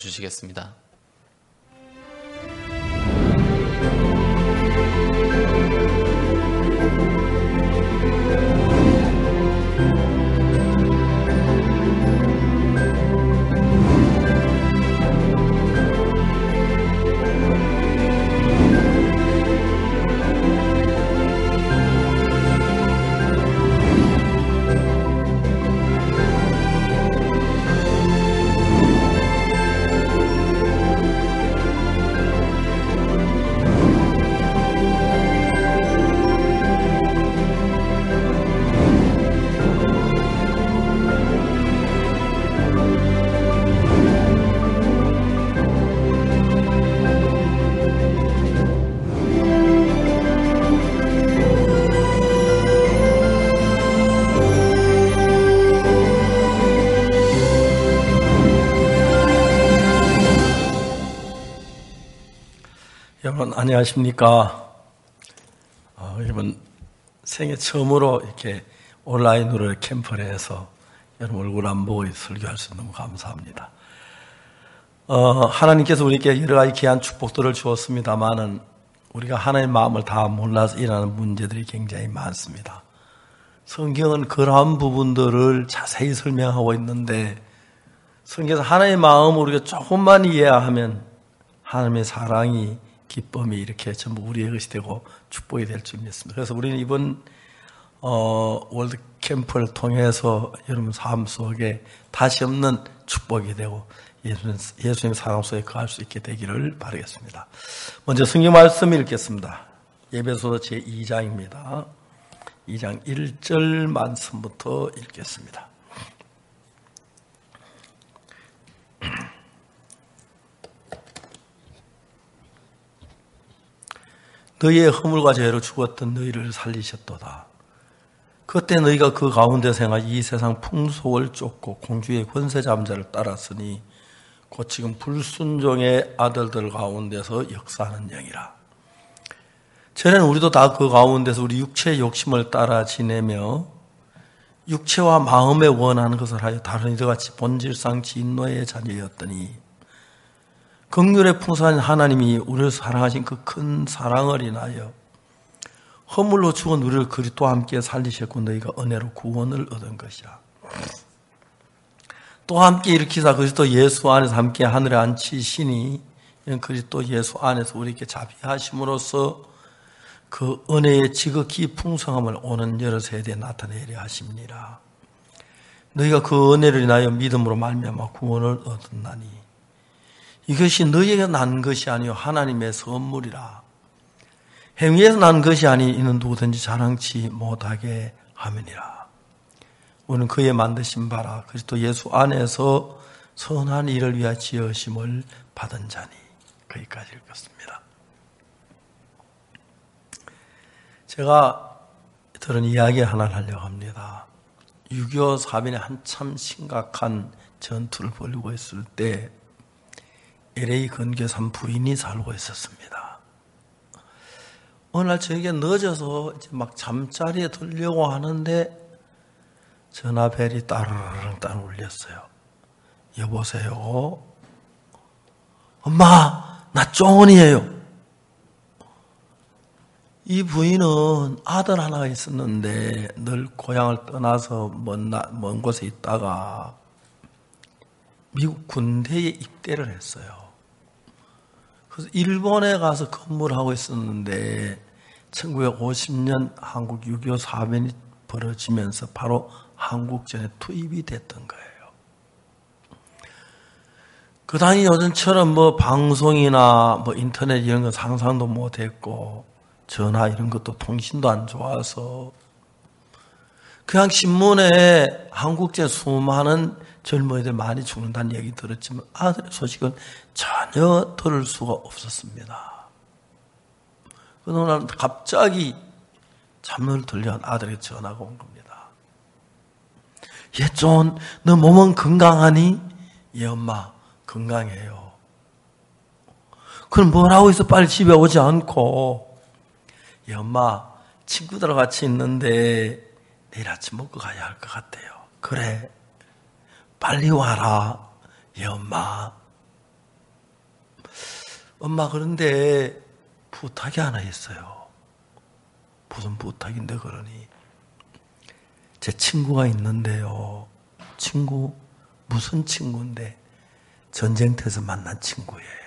주시겠습니다. 여러분 안녕하십니까? 이번 생애 처음으로 이렇게 온라인으로 캠프를 해서 여러분 얼굴 안 보고 설교할 수 너무 감사합니다. 하나님께서 우리에게 여러 가지 귀한 축복들을 주었습니다만은 우리가 하나님의 마음을 다 몰라서 일어나는 문제들이 굉장히 많습니다. 성경은 그러한 부분들을 자세히 설명하고 있는데 성경에서 하나님의 마음을 우리가 조금만 이해하면 하나님의 사랑이 기쁨이 이렇게 전부 우리의 것이 되고 축복이 될 줄 믿습니다. 그래서 우리는 이번 월드 캠프를 통해서 여러분 삶 속에 다시 없는 축복이 되고 예수님의 사랑 속에 거할 수 있게 되기를 바라겠습니다. 먼저 성경 말씀 읽겠습니다. 에베소서 제2장입니다. 2장 1절 말씀부터 읽겠습니다. 너희의 허물과 죄로 죽었던 너희를 살리셨도다. 그때 너희가 그 가운데 생활 이 세상 풍속을 쫓고 공주의 권세 잠자를 따랐으니 곧 지금 불순종의 아들들 가운데서 역사하는 영이라. 전에는 우리도 다 그 가운데서 우리 육체의 욕심을 따라 지내며 육체와 마음에 원하는 것을 하여 다른 이들 같이 본질상 진노의 자녀였더니 긍휼의 풍성한 하나님이 우리를 사랑하신 그 큰 사랑을 인하여 허물로 죽은 우리를 그리스도와 함께 살리셨고 너희가 은혜로 구원을 얻은 것이라. 또 함께 일으키사 그리스도 예수 안에서 함께 하늘에 앉히시니 그리스도 예수 안에서 우리에게 자비하심으로써 그 은혜의 지극히 풍성함을 오는 여러 세대에 나타내려 하십니다. 너희가 그 은혜를 인하여 믿음으로 말미암아 구원을 얻었나니 이것이 너희에게 난 것이 아니요 하나님의 선물이라. 행위에서 난 것이 아니 이는 누구든지 자랑치 못하게 함이니라. 우리는 그의 만드신 바라 그리스도 예수 안에서 선한 일을 위하여 지으심을 받은 자니. 거기까지 읽었습니다. 제가 들은 이야기 하나를 하려고 합니다. 6.25 사변에 한참 심각한 전투를 벌이고 있을 때 LA 근교에서 한 부인이 살고 있었습니다. 어느 날 저녁에 늦어서 이제 막 잠자리에 들려고 하는데 전화벨이 따르릉 울렸어요. 여보세요? 엄마, 나 쫑언이에요. 이 부인은 아들 하나가 있었는데 늘 고향을 떠나서 먼 곳에 있다가 미국 군대에 입대를 했어요. 그래서 일본에 가서 근무를 하고 있었는데 1950년 한국 6.25 사변이 벌어지면서 바로 한국전에 투입이 됐던 거예요. 그 당시 요즘처럼 뭐 방송이나 뭐 인터넷 이런 건 상상도 못했고 전화 이런 것도 통신도 안 좋아서 그냥 신문에 한국전 수많은 젊은이들 많이 죽는다는 얘기 들었지만 아들의 소식은 전혀 들을 수가 없었습니다. 그러나 날 갑자기 잠을 들려 아들에게 전화가 온 겁니다. 얘좀 너 몸은 건강하니? 예 엄마 건강해요. 그럼 뭘 하고 있어? 빨리 집에 오지 않고. 예 엄마 친구들하고 같이 있는데 내일 아침 먹고 가야 할 것 같아요. 그래 빨리 와라. 예 엄마. 엄마, 그런데 부탁이 하나 있어요. 무슨 부탁인데 그러니? 제 친구가 있는데요. 친구, 무슨 친구인데? 전쟁터에서 만난 친구예요.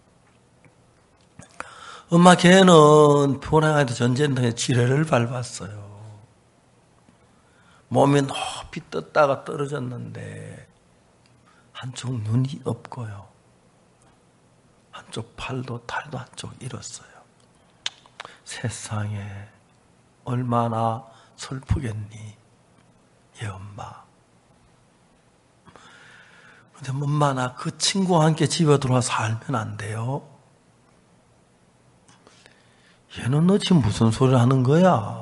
엄마, 걔는 피곤해가지고 전쟁터에 지뢰를 밟았어요. 몸이 높이 떴다가 떨어졌는데 한쪽 눈이 없고요. 한쪽 팔도 다리도 한쪽 잃었어요. 세상에 얼마나 슬프겠니, 얘 엄마. 근데 엄마, 나 그 친구와 함께 집에 들어와 살면 안 돼요? 얘는 너 지금 무슨 소리를 하는 거야?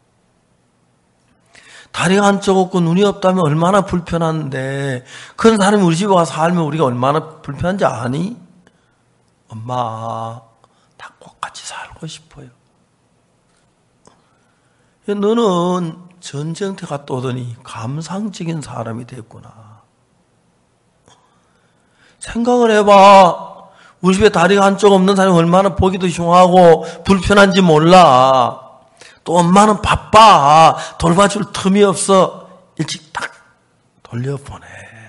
다리가 한쪽 없고 눈이 없다면 얼마나 불편한데, 그런 사람이 우리 집에 와서 살면 우리가 얼마나 불편한지 아니? 엄마, 다 꼭 같이 살고 싶어요. 너는 전쟁터 갔다 오더니 감상적인 사람이 됐구나. 생각을 해봐. 우리 집에 다리가 한쪽 없는 사람이 얼마나 보기도 흉하고 불편한지 몰라. 또 엄마는 바빠. 돌봐줄 틈이 없어. 일찍 딱 돌려보내.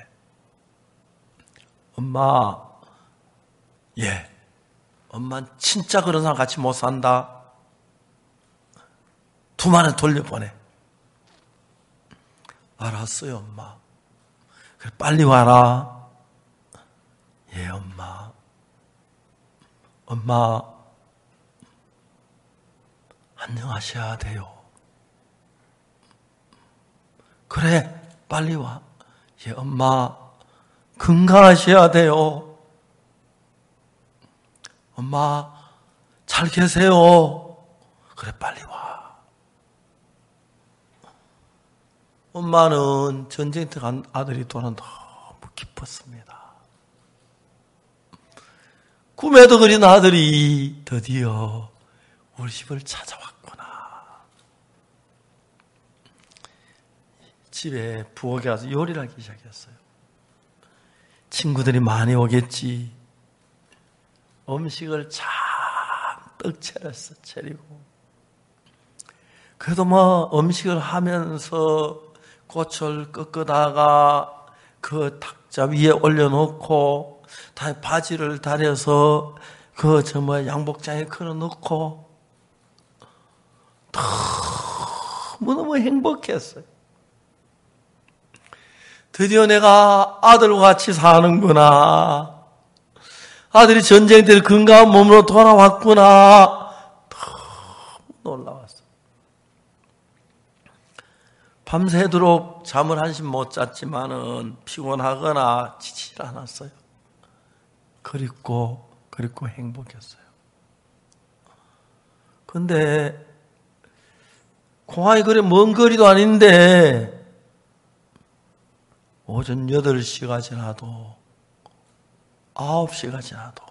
엄마, 예, 엄마는 진짜 그런 사람 같이 못 산다. 두만에 돌려보내. 알았어요, 엄마. 그래, 빨리 와라. 예, 엄마. 엄마, 안녕하셔야 돼요. 그래, 빨리 와. 예, 엄마, 건강하셔야 돼요. 엄마, 잘 계세요. 그래, 빨리 와. 엄마는 전쟁터 간 아들이 돌아온 너무 기뻤습니다. 꿈에도 그린 아들이 드디어 우리 집을 찾아왔구나. 집에 부엌에 가서 요리를 하기 시작했어요. 친구들이 많이 오겠지. 음식을 잔뜩 차리고. 그래도 뭐 음식을 하면서 꽃을 꺾다가 그 탁자 위에 올려놓고 다음에 바지를 다려서 그 양복장에 걸어놓고 너무너무 행복했어요. 드디어 내가 아들과 같이 사는구나. 아들이 전쟁터에 건강한 몸으로 돌아왔구나. 너무 놀라웠어요. 밤새도록 잠을 한숨 못 잤지만은 피곤하거나 지치지 않았어요. 그립고 행복했어요. 근데 공항이 그래 먼 거리도 아닌데 오전 8시가 지나도 9시가 지나도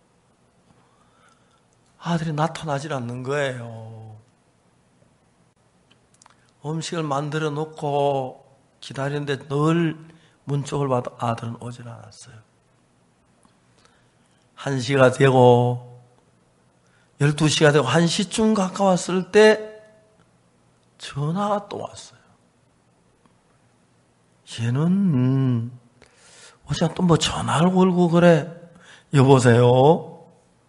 아들이 나타나질 않는 거예요. 음식을 만들어 놓고 기다리는데 늘 문 쪽을 봐도 아들은 오질 않았어요. 1시가 되고 12시가 되고 1시쯤 가까웠을 때 전화가 또 왔어요. 얘는 어제 또 뭐 전화를 걸고 그래. 여보세요?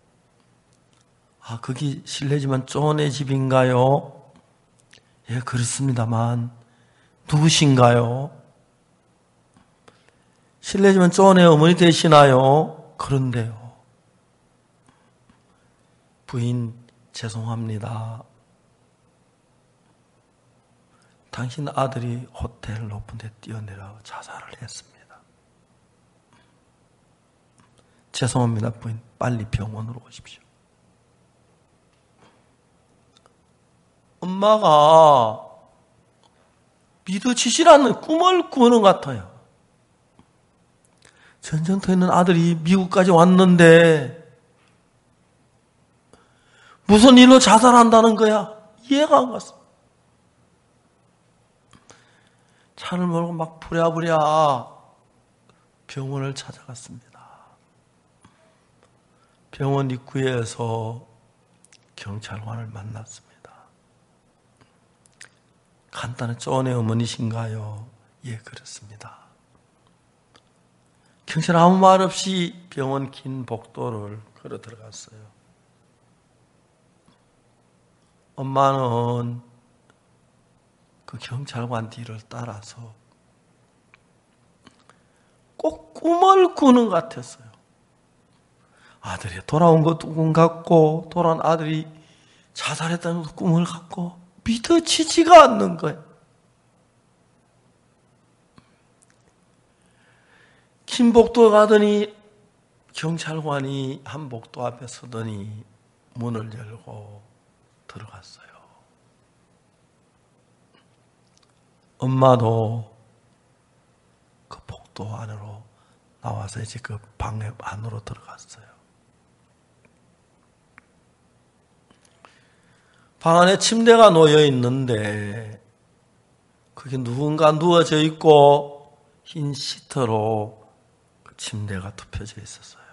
아, 거기 실례지만 쪼네 집인가요? 예, 그렇습니다만 누구신가요? 실례지만 쪼네 어머니 되시나요? 그런데요. 부인, 죄송합니다. 당신 아들이 호텔 높은 데 뛰어내려 자살을 했습니다. 죄송합니다, 부인. 빨리 병원으로 오십시오. 엄마가 믿어지질 않는 꿈을 꾸는 것 같아요. 전쟁터에 있는 아들이 미국까지 왔는데 무슨 일로 자살한다는 거야? 이해가 안 갔어. 차를 몰고 막 부랴부랴 병원을 찾아갔습니다. 병원 입구에서 경찰관을 만났습니다. 간단한 쪼은의 어머니신가요? 예, 그렇습니다. 경찰 아무 말 없이 병원 긴 복도를 걸어 들어갔어요. 엄마는 그 경찰관 뒤를 따라서 꼭 꿈을 꾸는 것 같았어요. 아들이 돌아온 것도 꿈 같고, 돌아온 아들이 자살했다는 것도 꿈을 갖고, 믿어지지가 않는 거예요. 긴 복도 가더니 경찰관이 한 복도 앞에 서더니 문을 열고 들어갔어요. 엄마도 그 복도 안으로 나와서 이제 그 방 안으로 들어갔어요. 방 안에 침대가 놓여 있는데 그게 누군가 누워져 있고 흰 시트로 그 침대가 덮여져 있었어요.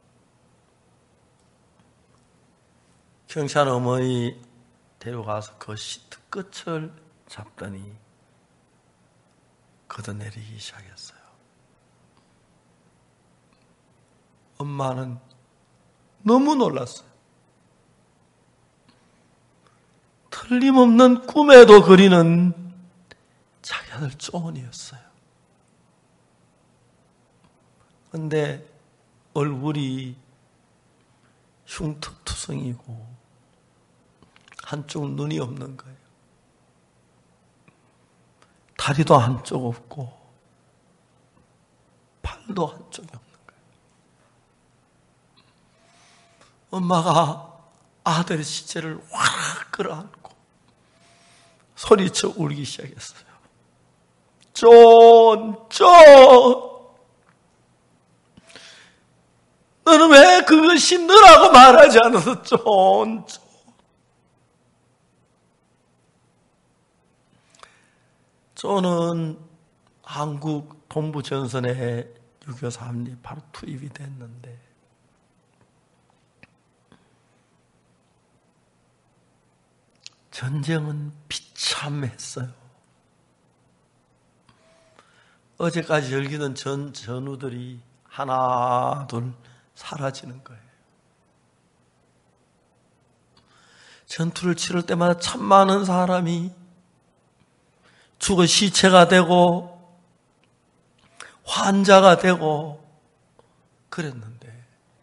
경찰 어머니 데려가서 그 시트 끝을 잡더니 걷어내리기 시작했어요. 엄마는 너무 놀랐어요. 틀림없는 꿈에도 그리는 자기 아들 쪼은이었어요. 그런데 얼굴이 흉터투성이고 한쪽 눈이 없는 거예요. 다리도 한쪽 없고 팔도 한쪽이 없는 거예요. 엄마가 아들의 시체를 확 끌어안고 소리쳐 울기 시작했어요. 존! 너는 왜 그것이 너라고 말하지 않아서 존! 존은 한국 동부전선에 6.25 사업리 바로 투입이 됐는데 전쟁은 비참했어요. 어제까지 열기던 전우들이 하나 둘 사라지는 거예요. 전투를 치를 때마다 참 많은 사람이 죽어 시체가 되고 환자가 되고 그랬는데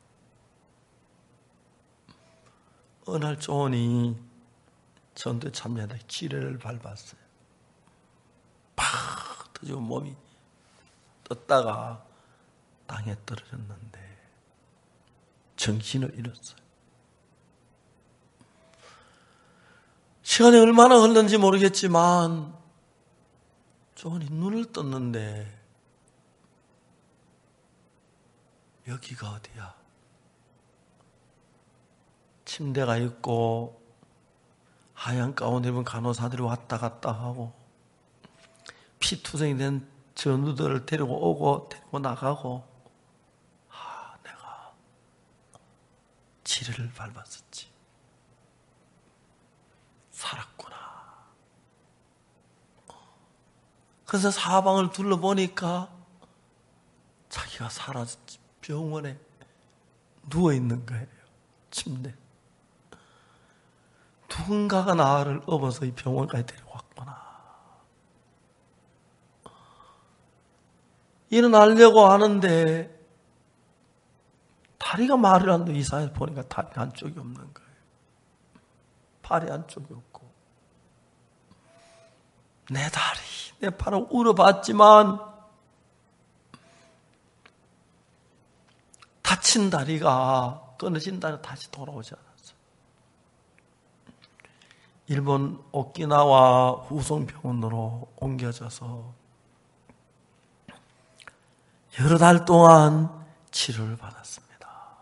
어느 날 쪼은이 전투에 참여하다 지뢰를 밟았어요. 팍 터지고 몸이 떴다가 땅에 떨어졌는데 정신을 잃었어요. 시간이 얼마나 흘렀는지 모르겠지만 쪼은이 눈을 떴는데 여기가 어디야? 침대가 있고 하얀 가운 입은 간호사들이 왔다 갔다 하고 피투성이 된 전우들을 데리고 오고 데리고 나가고 내가 지뢰를 밟았었지. 살았구나. 그래서 사방을 둘러보니까 자기가 사라졌지. 병원에 누워있는 거예요. 침대. 누군가가 나를 업어서 이 병원까지 데려왔구나. 일어나려고 하는데 다리가 말을 안 돼. 이상해서 보니까 다리가 한쪽이 없는 거예요. 팔이 한쪽이 없고 내 다리, 내 팔을 울어봤지만 다친 다리가 끊어진 다리가 다시 돌아오지 않았어요. 일본 오키나와 후송병원으로 옮겨져서 여러 달 동안 치료를 받았습니다.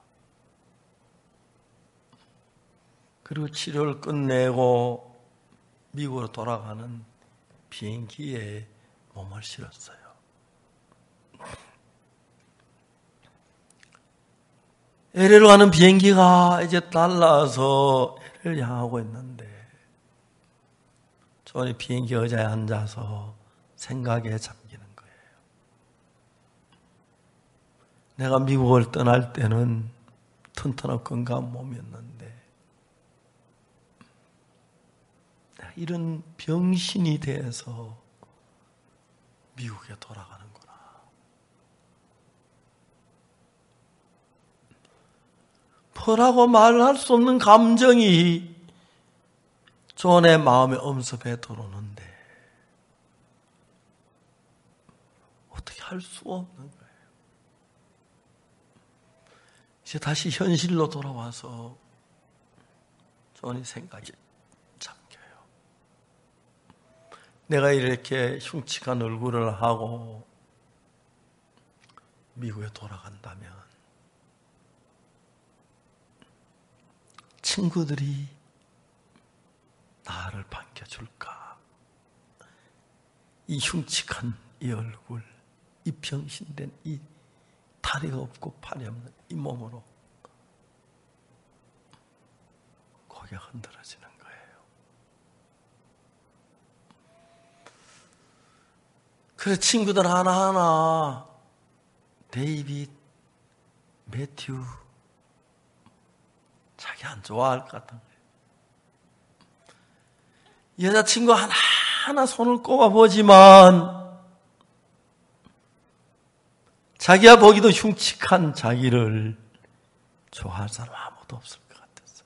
그리고 치료를 끝내고 미국으로 돌아가는 비행기에 몸을 실었어요. LA로 가는 비행기가 이제 날라서 LA를 향하고 있는데 존이 비행기 의자에 앉아서 생각에 잠기는 거예요. 내가 미국을 떠날 때는 튼튼하고 건강한 몸이었는데 내가 이런 병신이 돼서 미국에 돌아가는구나. 뭐라고 말할 수 없는 감정이 존의 마음에 엄습해 들어오는데 어떻게 할 수가 없는 거예요. 이제 다시 현실로 돌아와서 존이 생각이 잠겨요. 내가 이렇게 흉측한 얼굴을 하고 미국에 돌아간다면 친구들이 나를 반겨줄까? 이 흉측한 이 얼굴, 이 병신된 이 다리가 없고 팔이 없는 이 몸으로 고개가 흔들어지는 거예요. 그래서 친구들 하나하나 데이빗, 매튜 자기 안 좋아할 것 같은 거예요. 여자친구 하나하나 손을 꼽아보지만 자기가 보기도 흉측한 자기를 좋아할 사람 아무도 없을 것 같았어요.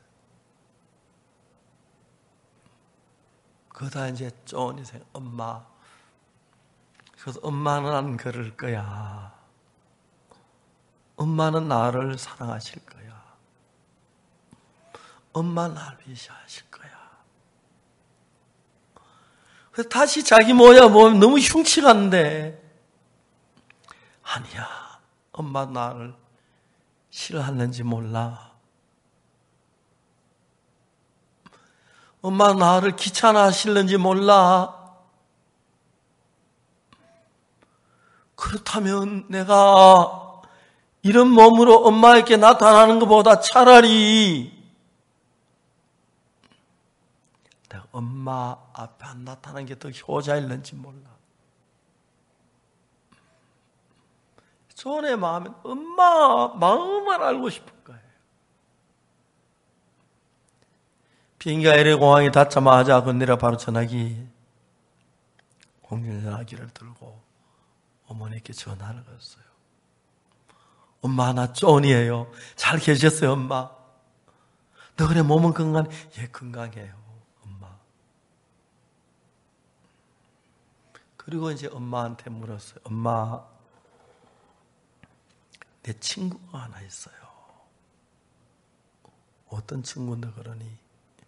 그러다 이제 쪼니 생각, 엄마. 그래서 엄마는 안 그럴 거야. 엄마는 나를 사랑하실 거야. 엄마 나를 위시하실 거야. 그래서 다시 자기 모양 보면 너무 흉측한데 아니야. 엄마 나를 싫어하는지 몰라. 엄마 나를 귀찮아하시는지 몰라. 그렇다면 내가 이런 몸으로 엄마에게 나타나는 것보다 차라리 내가 엄마 앞에 안 나타나는 게 더 효자일는지 몰라. 존의 마음은 엄마 마음을 알고 싶은 거예요. 비행기가 LA 공항에 닿자마자 건네려 바로 전화기, 공중전화기를 들고 어머니께 전화를 걸었어요. 엄마 나 존이에요. 잘 계셨어요 엄마? 너 그래 몸은 건강해? 예 건강해요 엄마. 그리고 이제 엄마한테 물었어요. 엄마 내 친구가 하나 있어요. 어떤 친구인데 그러니?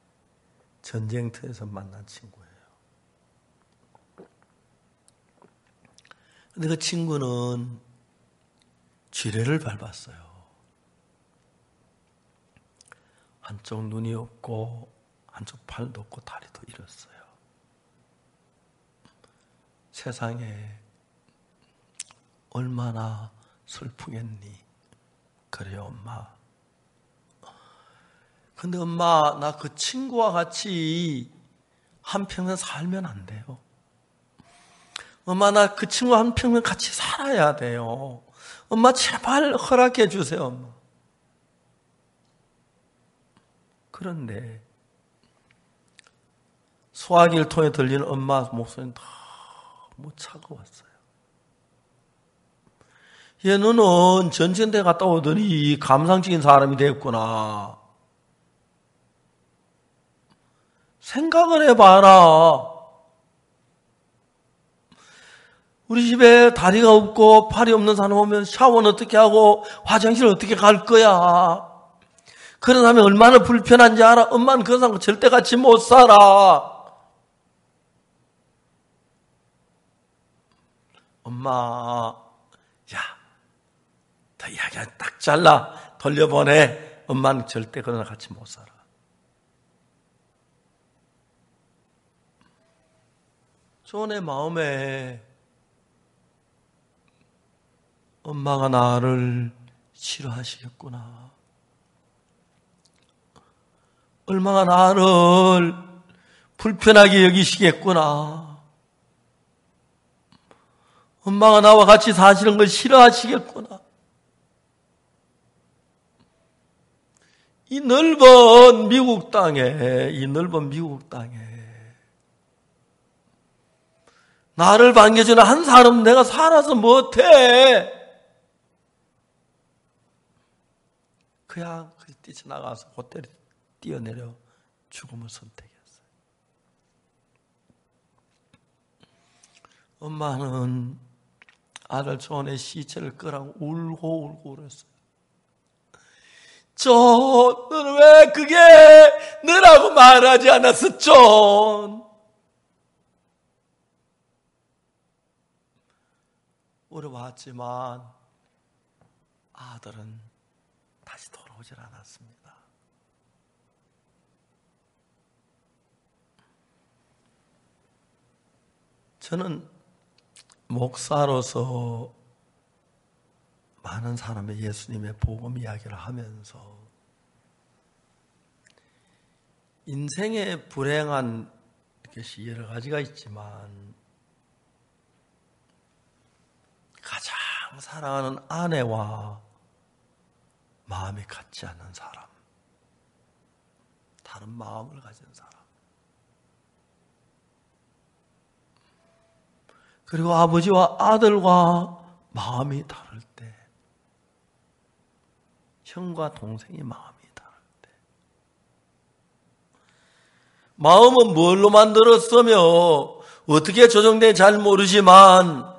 전쟁터에서 만난 친구예요. 근데 그 친구는 쥐레를 밟았어요. 한쪽 눈이 없고 한쪽 팔도 없고 다리도 잃었어요. 세상에 얼마나 슬프겠니? 그래요 엄마. 근데 엄마 나 그 친구와 같이 한평생 살면 안 돼요. 엄마 나 그 친구와 한평생 같이 살아야 돼요. 엄마 제발 허락해 주세요 엄마. 그런데 소화기를 통해 들리는 엄마 목소리는 너무 차가웠어요. 얘는 전쟁대 갔다 오더니 감상적인 사람이 됐구나. 생각을 해봐라. 우리 집에 다리가 없고 팔이 없는 사람 오면 샤워는 어떻게 하고 화장실 어떻게 갈 거야. 그런 사람이 얼마나 불편한지 알아? 엄마는 그런 사람 절대 같이 못 살아. 엄마, 야, 더 이야기 딱 잘라 돌려보내. 엄마는 절대 그런 사람 같이 못 살아. 존의 마음에 엄마가 나를 싫어하시겠구나. 얼마나 나를 불편하게 여기시겠구나. 엄마가 나와 같이 사시는 걸 싫어하시겠구나. 이 넓은 미국 땅에 나를 반겨주는 한 사람 내가 살아서 못해. 그냥 뛰쳐나가서 호텔에 뛰어내려 죽음을 선택했어요. 엄마는 아들 존의 시체를 끌어안고 울고 그랬어요. 존, 너는 왜 그게 너라고 말하지 않았어, 존? 물어봤지만 아들은 다시 돌아오질 않았습니다. 저는 목사로서 많은 사람의 예수님의 복음 이야기를 하면서 인생의 불행한 것이 여러 가지가 있지만 가장 사랑하는 아내와 마음이 같지 않는 사람, 다른 마음을 가진 사람, 그리고 아버지와 아들과 마음이 다를 때, 형과 동생의 마음이 다를 때, 마음은 뭘로 만들었으며 어떻게 조정되는지 잘 모르지만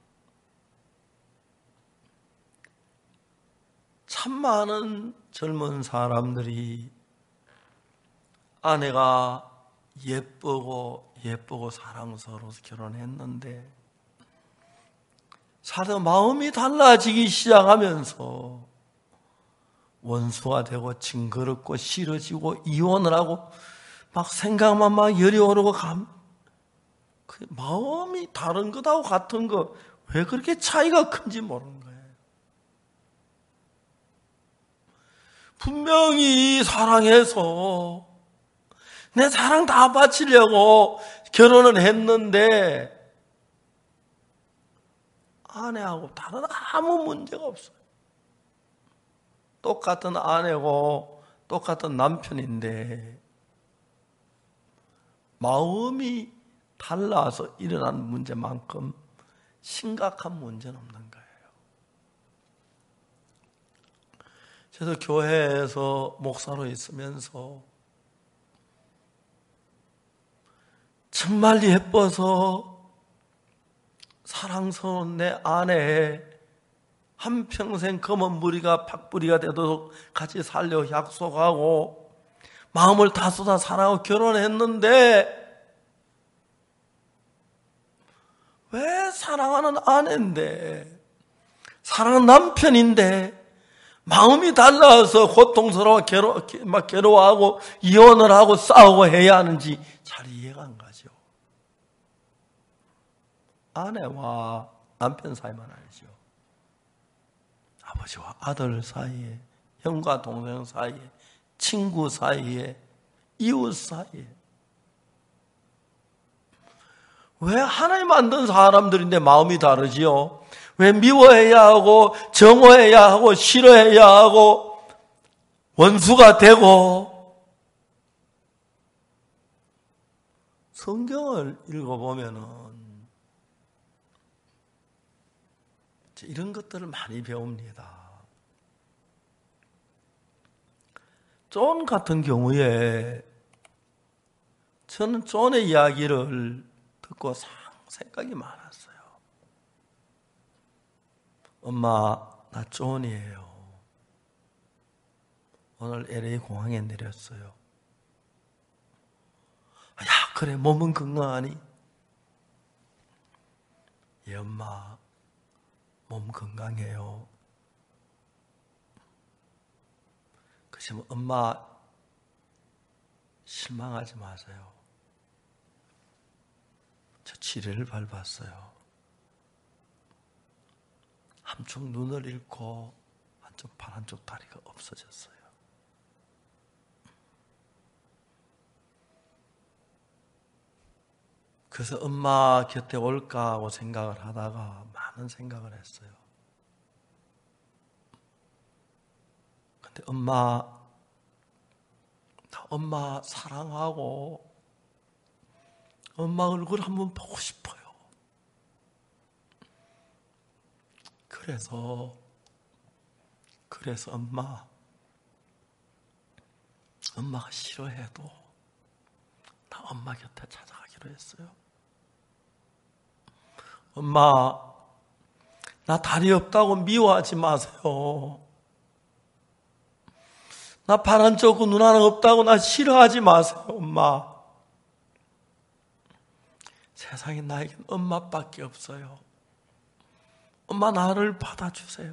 참 많은 젊은 사람들이 아내가 예쁘고 사랑스러워서 결혼했는데 살다 마음이 달라지기 시작하면서 원수가 되고 징그럽고 싫어지고 이혼을 하고 막 생각만 막 열이 오르고 그 마음이 다른 것하고 같은 거 왜 그렇게 차이가 큰지 모르는 거예요. 분명히 사랑해서 내 사랑 다 바치려고 결혼을 했는데 아내하고 다른 아무 문제가 없어요. 똑같은 아내고 똑같은 남편인데 마음이 달라서 일어난 문제만큼 심각한 문제는 없는 거예요. 그래서 교회에서 목사로 있으면서 정말 예뻐서 사랑스러운 내 아내의 한평생 검은 무리가 팥뿌리가 되도록 같이 살려 약속하고 마음을 다 쏟아 사랑하고 결혼했는데 왜 사랑하는 아내인데 사랑하는 남편인데 마음이 달라서 고통스러워 괴로워하고 이혼을 하고 싸우고 해야 하는지 잘 이해가 안 가죠. 아내와 남편 사이만 아니죠. 아버지와 아들 사이에, 형과 동생 사이에, 친구 사이에, 이웃 사이에. 왜 하나님 만든 사람들인데 마음이 다르지요? 왜 미워해야 하고 정오해야 하고 싫어해야 하고 원수가 되고? 성경을 읽어보면은 이런 것들을 많이 배웁니다. 존 같은 경우에 저는 존의 이야기를 듣고 생각이 많았어요. 엄마, 나 존이에요. 오늘 LA 공항에 내렸어요. 야, 그래, 몸은 건강하니? 예, 엄마, 몸 건강해요. 그렇지만 엄마, 실망하지 마세요. 저 치료를 밟았어요. 한쪽 눈을 잃고 한쪽 발, 한쪽 다리가 없어졌어요. 그래서 엄마 곁에 올까 하고 생각을 하다가 많은 생각을 했어요. 근데 나 엄마 사랑하고 엄마 얼굴 한번 보고 싶어요. 그래서 엄마가 싫어해도 나 엄마 곁에 찾아가기로 했어요. 엄마, 나 다리 없다고 미워하지 마세요. 나 발 한쪽 없고 눈 하나 없다고 나 싫어하지 마세요, 엄마. 세상에 나에겐 엄마밖에 없어요. 엄마 나를 받아주세요.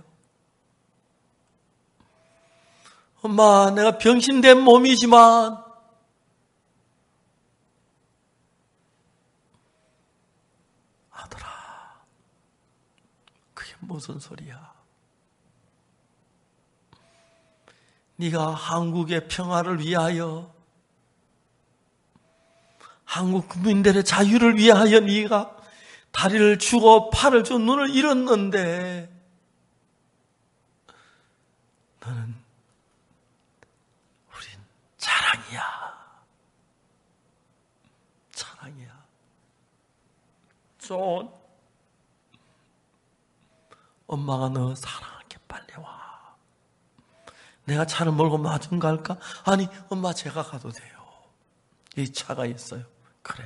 엄마, 내가 병신된 몸이지만 아들아, 그게 무슨 소리야? 네가 한국의 평화를 위하여, 한국 국민들의 자유를 위하여 네가 다리를 주고 팔을 주고 눈을 잃었는데 너는 우린 자랑이야. 존, 엄마가 너 사랑할게, 빨리 와. 내가 차를 몰고 마중 갈까? 아니, 엄마 제가 가도 돼요. 이 차가 있어요. 그래.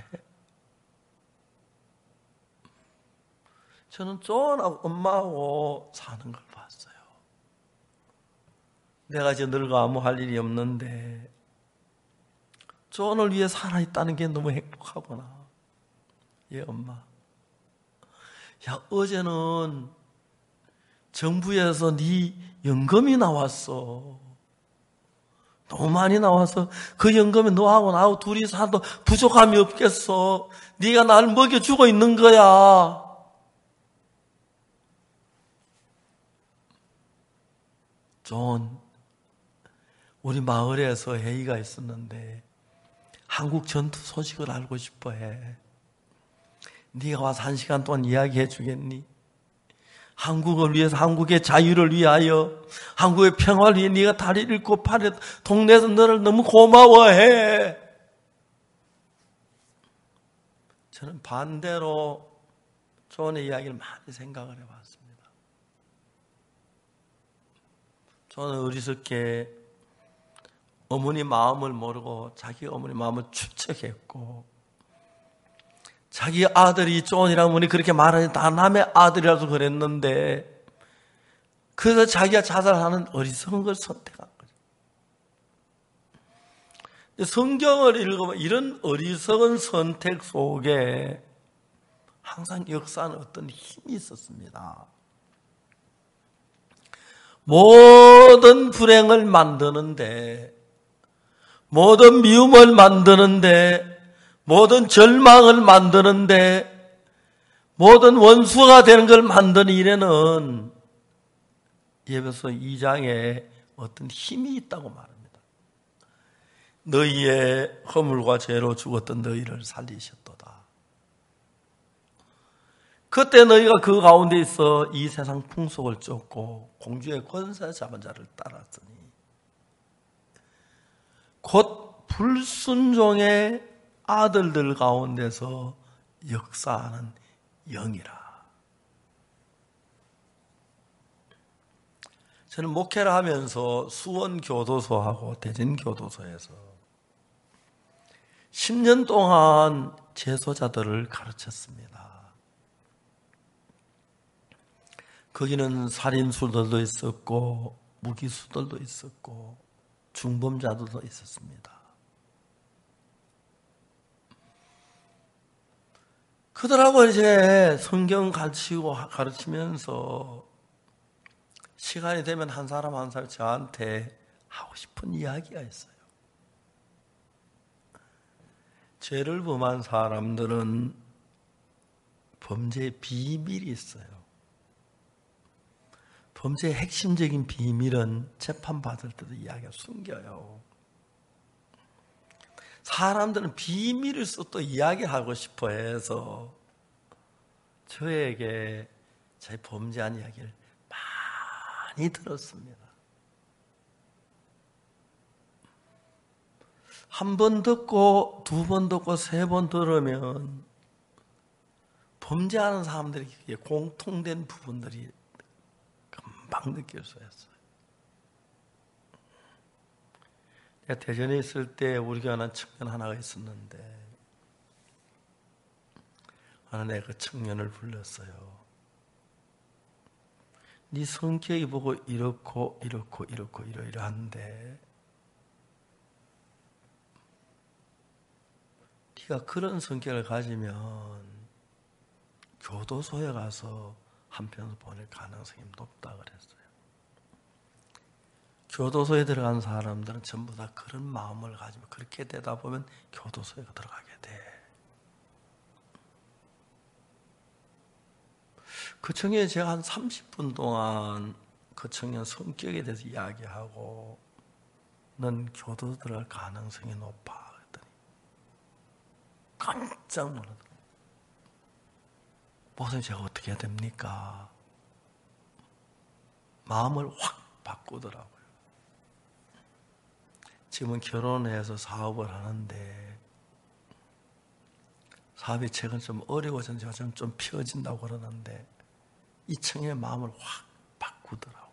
저는 존하고 엄마하고 사는 걸 봤어요. 내가 이제 늙어 아무 할 일이 없는데 존을 위해 살아있다는 게 너무 행복하구나. 예, 엄마. 야, 어제는 정부에서 네 연금이 나왔어. 너무 많이 나와서 그 연금에 너하고 나하고 둘이 살아도 부족함이 없겠어. 네가 나를 먹여주고 있는 거야. 존, 우리 마을에서 회의가 있었는데 한국 전투 소식을 알고 싶어 해. 네가 와서 1시간 동안 이야기해 주겠니? 한국을 위해서, 한국의 자유를 위하여, 한국의 평화를 위해 네가 다리를 잃고 팔에 동네에서 너를 너무 고마워해. 저는 반대로 존의 이야기를 많이 생각을 해봤습니다. 저는 어리석게 어머니 마음을 모르고 자기 어머니 마음을 추측했고, 자기 아들이 존이라는 분이 그렇게 말하니 다 남의 아들이라서 그랬는데, 그래서 자기가 자살하는 어리석은 걸 선택한 거죠. 성경을 읽으면 이런 어리석은 선택 속에 항상 역사는 어떤 힘이 있었습니다. 모든 불행을 만드는데, 모든 미움을 만드는데, 모든 절망을 만드는데, 모든 원수가 되는 걸 만드는 일에는 에베소 2장에 어떤 힘이 있다고 말합니다. 너희의 허물과 죄로 죽었던 너희를 살리셨도다. 그때 너희가 그 가운데 있어 이 세상 풍속을 쫓고 공주의 권세 잡은 자를 따랐으니 곧 불순종의 아들들 가운데서 역사하는 영이라. 저는 목회를 하면서 수원교도소하고 대전교도소에서 10년 동안 재소자들을 가르쳤습니다. 거기는 살인수들도 있었고 무기수들도 있었고 중범자들도 있었습니다. 그들하고 이제 성경 가르치면서 시간이 되면 한 사람 한 사람 저한테 하고 싶은 이야기가 있어요. 죄를 범한 사람들은 범죄의 비밀이 있어요. 범죄의 핵심적인 비밀은 재판받을 때도 이야기가 숨겨요. 사람들은 비밀일수 또 이야기하고 싶어 해서 저에게 제 범죄한 이야기를 많이 들었습니다. 한 번 듣고, 두 번 듣고, 세 번 들으면 범죄하는 사람들에게 공통된 부분들이 금방 느낄 수 있어요. 제가 대전에 있을 때 우리 교회 하는 청년 하나가 있었는데 하나 내가 그 청년을 불렀어요. 네 성격이 보고 이렇고 이러한데 네가 그런 성격을 가지면 교도소에 가서 한편 보낼 가능성이 높다 그랬어요. 교도소에 들어간 사람들은 전부 다 그런 마음을 가지고 그렇게 되다 보면 교도소에 들어가게 돼. 그 청년이 제가 한 30분 동안 그 청년 성격에 대해서 이야기하고 넌 교도소 들어갈 가능성이 높아 그랬더니 깜짝 놀라더라고요. 목사님 제가 어떻게 해야 됩니까? 마음을 확 바꾸더라고요. 지금은 결혼해서 사업을 하는데 사업이 최근 좀 어려워져서 좀 피어진다고 그러는데 이 청년의 마음을 확 바꾸더라고요.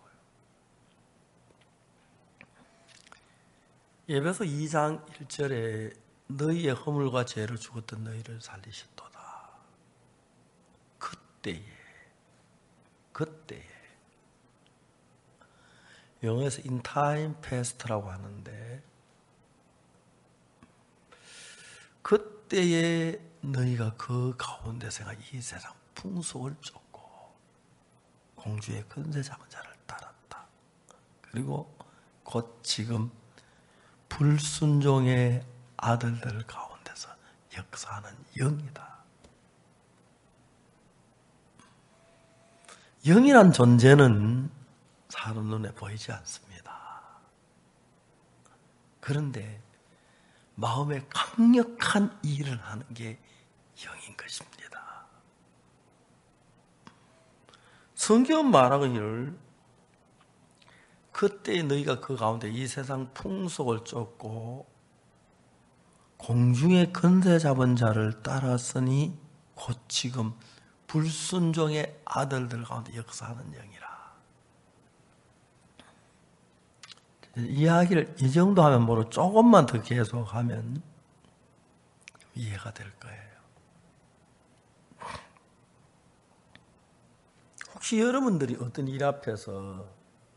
에베소 2장 1절에 너희의 허물과 죄를 죽었던 너희를 살리셨도다. 그때에 영어에서 in time past라고 하는데 그때에 너희가 그 가운데서 이 세상 풍속을 쫓고 공주의 근세 잡은 자를 따랐다. 그리고 곧 지금 불순종의 아들들 가운데서 역사하는 영이다. 영이란 존재는 사람 눈에 보이지 않습니다. 그런데 마음에 강력한 일을 하는 게 영인 것입니다. 성경은 말하기를 그때 너희가 그 가운데 이 세상 풍속을 쫓고 공중의 근세 잡은 자를 따랐으니 곧 지금 불순종의 아들들 가운데 역사하는 영이라. 이야기를 이 정도 하면 모르고 조금만 더 계속하면 이해가 될 거예요. 혹시 여러분들이 어떤 일 앞에서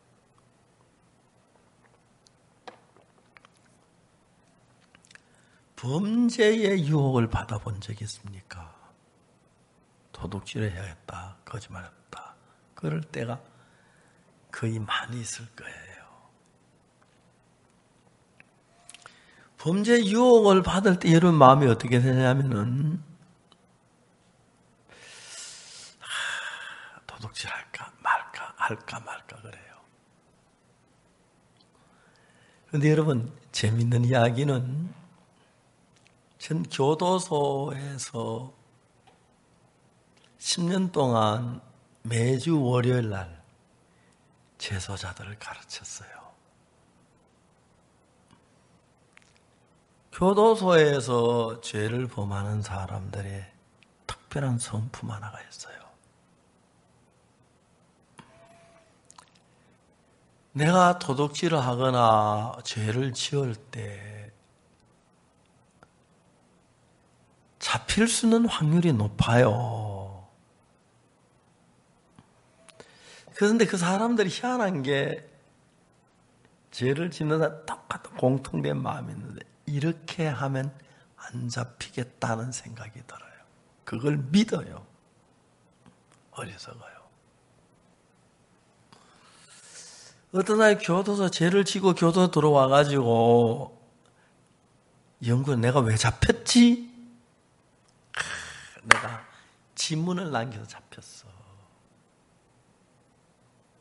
범죄의 유혹을 받아본 적이 있습니까? 도둑질을 해야겠다, 거짓말했다. 그럴 때가 거의 많이 있을 거예요. 범죄 유혹을 받을 때 여러분 마음이 어떻게 되냐면은 도둑질할까 말까 그래요. 그런데 여러분 재밌는 이야기는 전 교도소에서 10년 동안 매주 월요일 날 재소자들을 가르쳤어요. 교도소에서 죄를 범하는 사람들의 특별한 성품 하나가 있어요. 내가 도둑질을 하거나 죄를 지을 때 잡힐 수 있는 확률이 높아요. 그런데 그 사람들이 희한한 게 죄를 짓는 사람 똑같은 공통된 마음이 있는데 이렇게 하면 안 잡히겠다는 생각이 들어요. 그걸 믿어요. 어리석어요. 어떤 날 교도소 죄를 지고 교도소 들어와가지고 연구는 내가 왜 잡혔지? 내가 지문을 남겨서 잡혔어.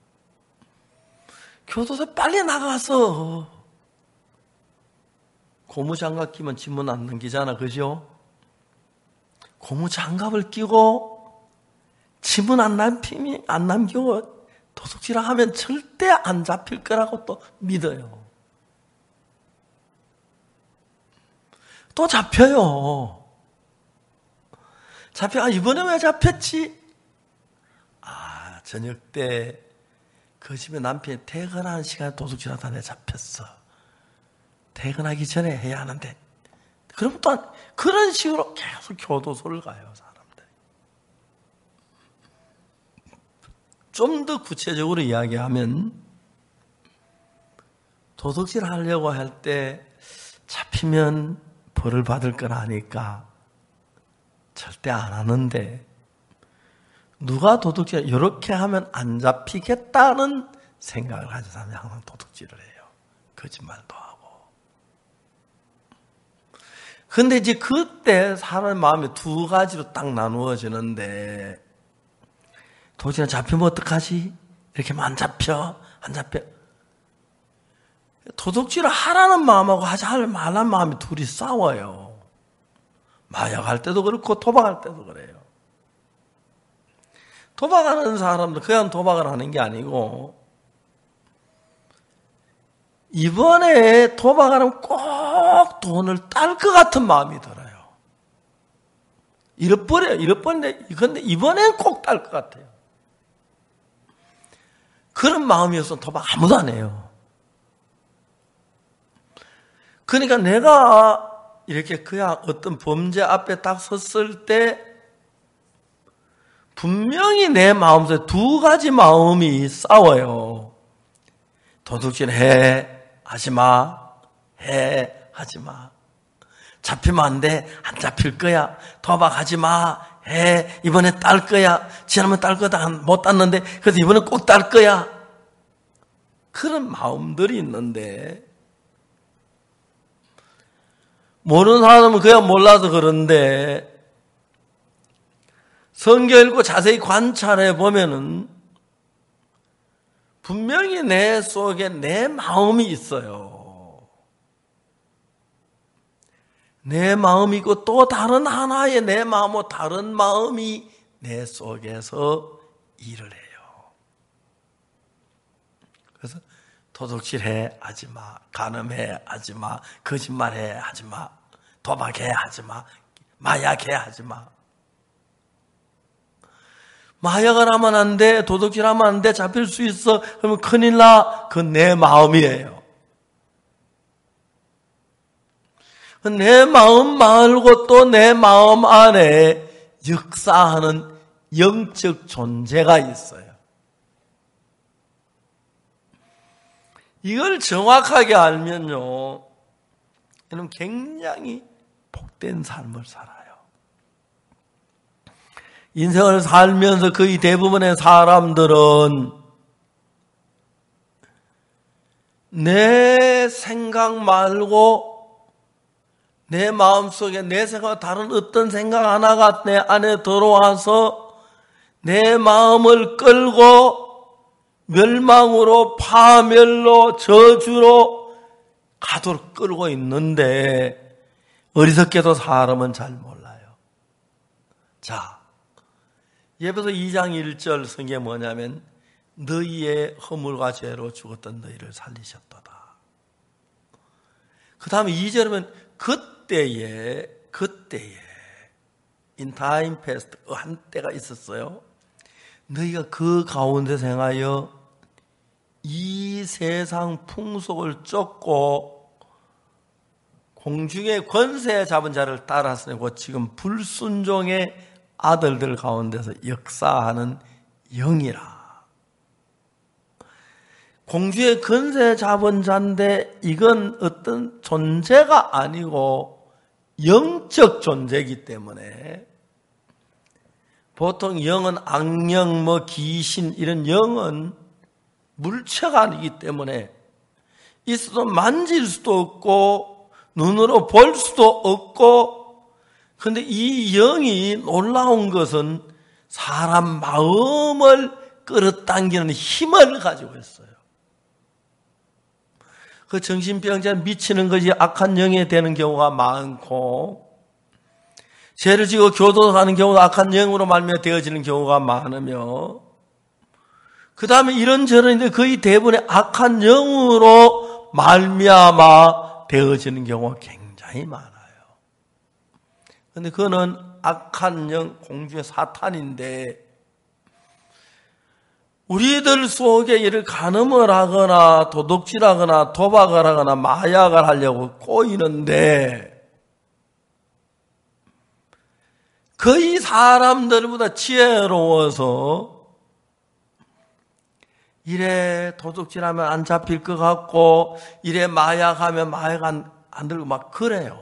교도소 빨리 나가서 고무장갑 끼면 지문 안 넘기잖아, 그죠? 고무장갑을 끼고 지문 안 남기고 도둑질 하면 절대 안 잡힐 거라고 또 믿어요. 또 잡혀요. 이번에 왜 잡혔지? 저녁 때 그 집에 남편이 퇴근하는 시간에 도둑질하다 내가 잡혔어. 퇴근하기 전에 해야 하는데. 그럼 또 그런 식으로 계속 교도소를 가요, 사람들. 좀 더 구체적으로 이야기하면 도둑질 하려고 할 때 잡히면 벌을 받을 걸 아니까 절대 안 하는데, 누가 도둑질 이렇게 하면 안 잡히겠다는 생각을 가진 사람이 항상 도둑질을 해요. 거짓말도 하고. 근데 이제 그때 사람의 마음이 두 가지로 딱 나누어지는데, 도둑질 잡히면 어떡하지? 이렇게 하면 안 잡혀. 도둑질을 하라는 마음하고 하지 말라는 마음이 둘이 싸워요. 마약할 때도 그렇고 도박할 때도 그래요. 도박하는 사람들 그냥 도박을 하는 게 아니고, 이번에 도박하면 꼭 돈을 딸 것 같은 마음이 들어요. 잃어버리는데 근데 이번엔 꼭 딸 것 같아요. 그런 마음이어서 도박 아무도 안 해요. 그러니까 내가 이렇게 그냥 어떤 범죄 앞에 딱 섰을 때 분명히 내 마음속에 두 가지 마음이 싸워요. 도둑질 하지 마. 하지 마. 잡히면 안 돼. 안 잡힐 거야. 도박하지 마. 이번에 딸 거야. 지난번 딸 거다 못 땄는데 그래서 이번에 꼭 딸 거야. 그런 마음들이 있는데, 모르는 사람은 그냥 몰라서 그런데 성경 읽고 자세히 관찰해 보면은 분명히 내 속에 내 마음이 있어요. 내 마음이 있고 또 다른 하나의 내 마음과 다른 마음이 내 속에서 일을 해요. 그래서 도둑질해 하지 마, 간음해 하지 마, 거짓말해 하지 마, 도박해 하지 마, 마약해 하지 마. 마약을 하면 안 돼, 도둑질하면 안 돼, 잡힐 수 있어. 그러면 큰일 나. 그건 내 마음이에요. 내 마음 말고 또 내 마음 안에 역사하는 영적 존재가 있어요. 이걸 정확하게 알면요, 여러분 굉장히 복된 삶을 살아요. 인생을 살면서 거의 대부분의 사람들은 내 생각 말고 내 마음속에 내 생각과 다른 어떤 생각 하나가 내 안에 들어와서 내 마음을 끌고 멸망으로, 파멸로, 저주로 가도록 끌고 있는데, 어리석게도 사람은 잘 몰라요. 자, 예배서 2장 1절 성경에 뭐냐면, 너희의 허물과 죄로 죽었던 너희를 살리셨도다. 그 다음에 2절은 그때에 in time past, 한때가 있었어요. 너희가 그 가운데 행하여 이 세상 풍속을 쫓고 공중의 권세 잡은 자를 따라서 지금 불순종의 아들들 가운데서 역사하는 영이라. 공주의 권세 잡은 자인데 이건 어떤 존재가 아니고 영적 존재이기 때문에, 보통 영은 악령, 귀신, 이런 영은 물체가 아니기 때문에 있어도 만질 수도 없고 눈으로 볼 수도 없고, 그런데 이 영이 놀라운 것은 사람 마음을 끌어당기는 힘을 가지고 있어요. 그 정신병자는 미치는 것이 악한 영이 되는 경우가 많고, 죄를 지고 교도하는 경우도 악한 영으로 말미암아 되어지는 경우가 많으며, 그 다음에 이런저런인데 거의 대부분의 악한 영으로 말미암아 되어지는 경우가 굉장히 많아요. 그런데 그거는 악한 영, 공주의 사탄인데, 우리들 속에 이를 간음을 하거나 도둑질하거나 도박을 하거나 마약을 하려고 꼬이는데, 거의 사람들보다 지혜로워서 이래 도둑질하면 안 잡힐 것 같고 이래 마약하면 마약 안 들고 막 그래요.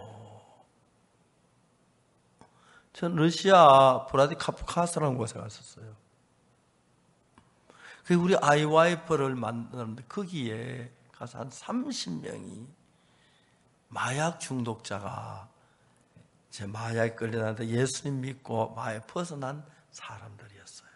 전 러시아 브라디카프카스라는 곳에 갔었어요. 우리 아이와이프를 만났는데 거기에 가서 한 30명이 마약 중독자가 제 마약에 끌려다니는데 예수님 믿고 마약에 벗어난 사람들이었어요.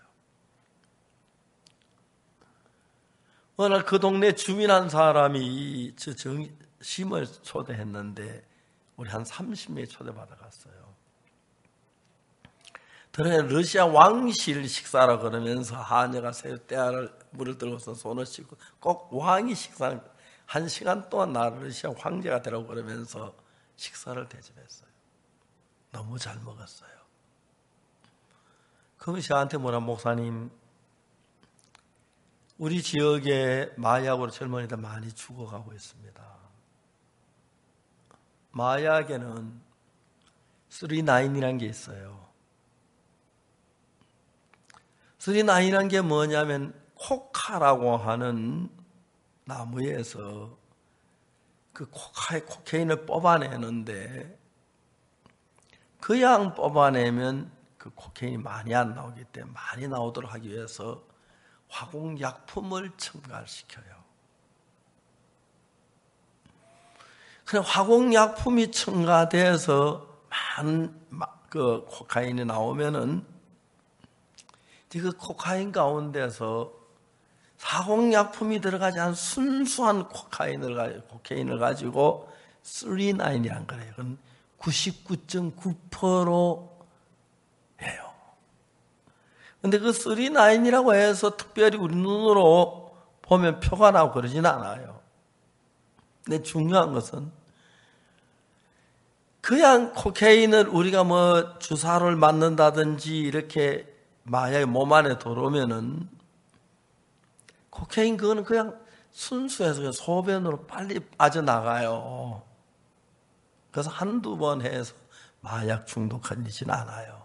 어느 날 그 동네 주민 한 사람이 저 심을 초대했는데 우리 한 30명이 초대받아 갔어요. 들어가 러시아 왕실 식사라 그러면서 하녀가 새우대야를 물을 들고서 손을 씻고 꼭 왕이 식사를 1시간 동안 나 러시아 황제가 되라고 그러면서 식사를 대접했어요. 너무 잘 먹었어요. 그분이 저한테 뭐라, 목사님, 우리 지역에 마약으로 젊은이들 많이 죽어가고 있습니다. 마약에는 39이라는 게 있어요. 39이라는 게 뭐냐면 코카라고 하는 나무에서 그 코카인을 뽑아내는데 그 양 뽑아내면 그 코카인이 많이 안 나오기 때문에 많이 나오도록 하기 위해서 화공약품을 첨가시켜요. 그래 화공약품이 첨가돼서 많은 그 코카인이 나오면은 그 코카인 가운데서 화공약품이 들어가지 않은 순수한 코카인을 가지고 39이란 거예요. 그건 99.9%예요. 근데 그 39이라고 해서 특별히 우리 눈으로 보면 표가 나고 그러진 않아요. 근데 중요한 것은 그냥 코카인을 우리가 뭐 주사를 맞는다든지 이렇게 마약이 몸 안에 들어오면은 코카인 그거는 그냥 순수해서 그냥 소변으로 빨리 빠져나가요. 그래서 한두 번 해서 마약 중독하지는 않아요.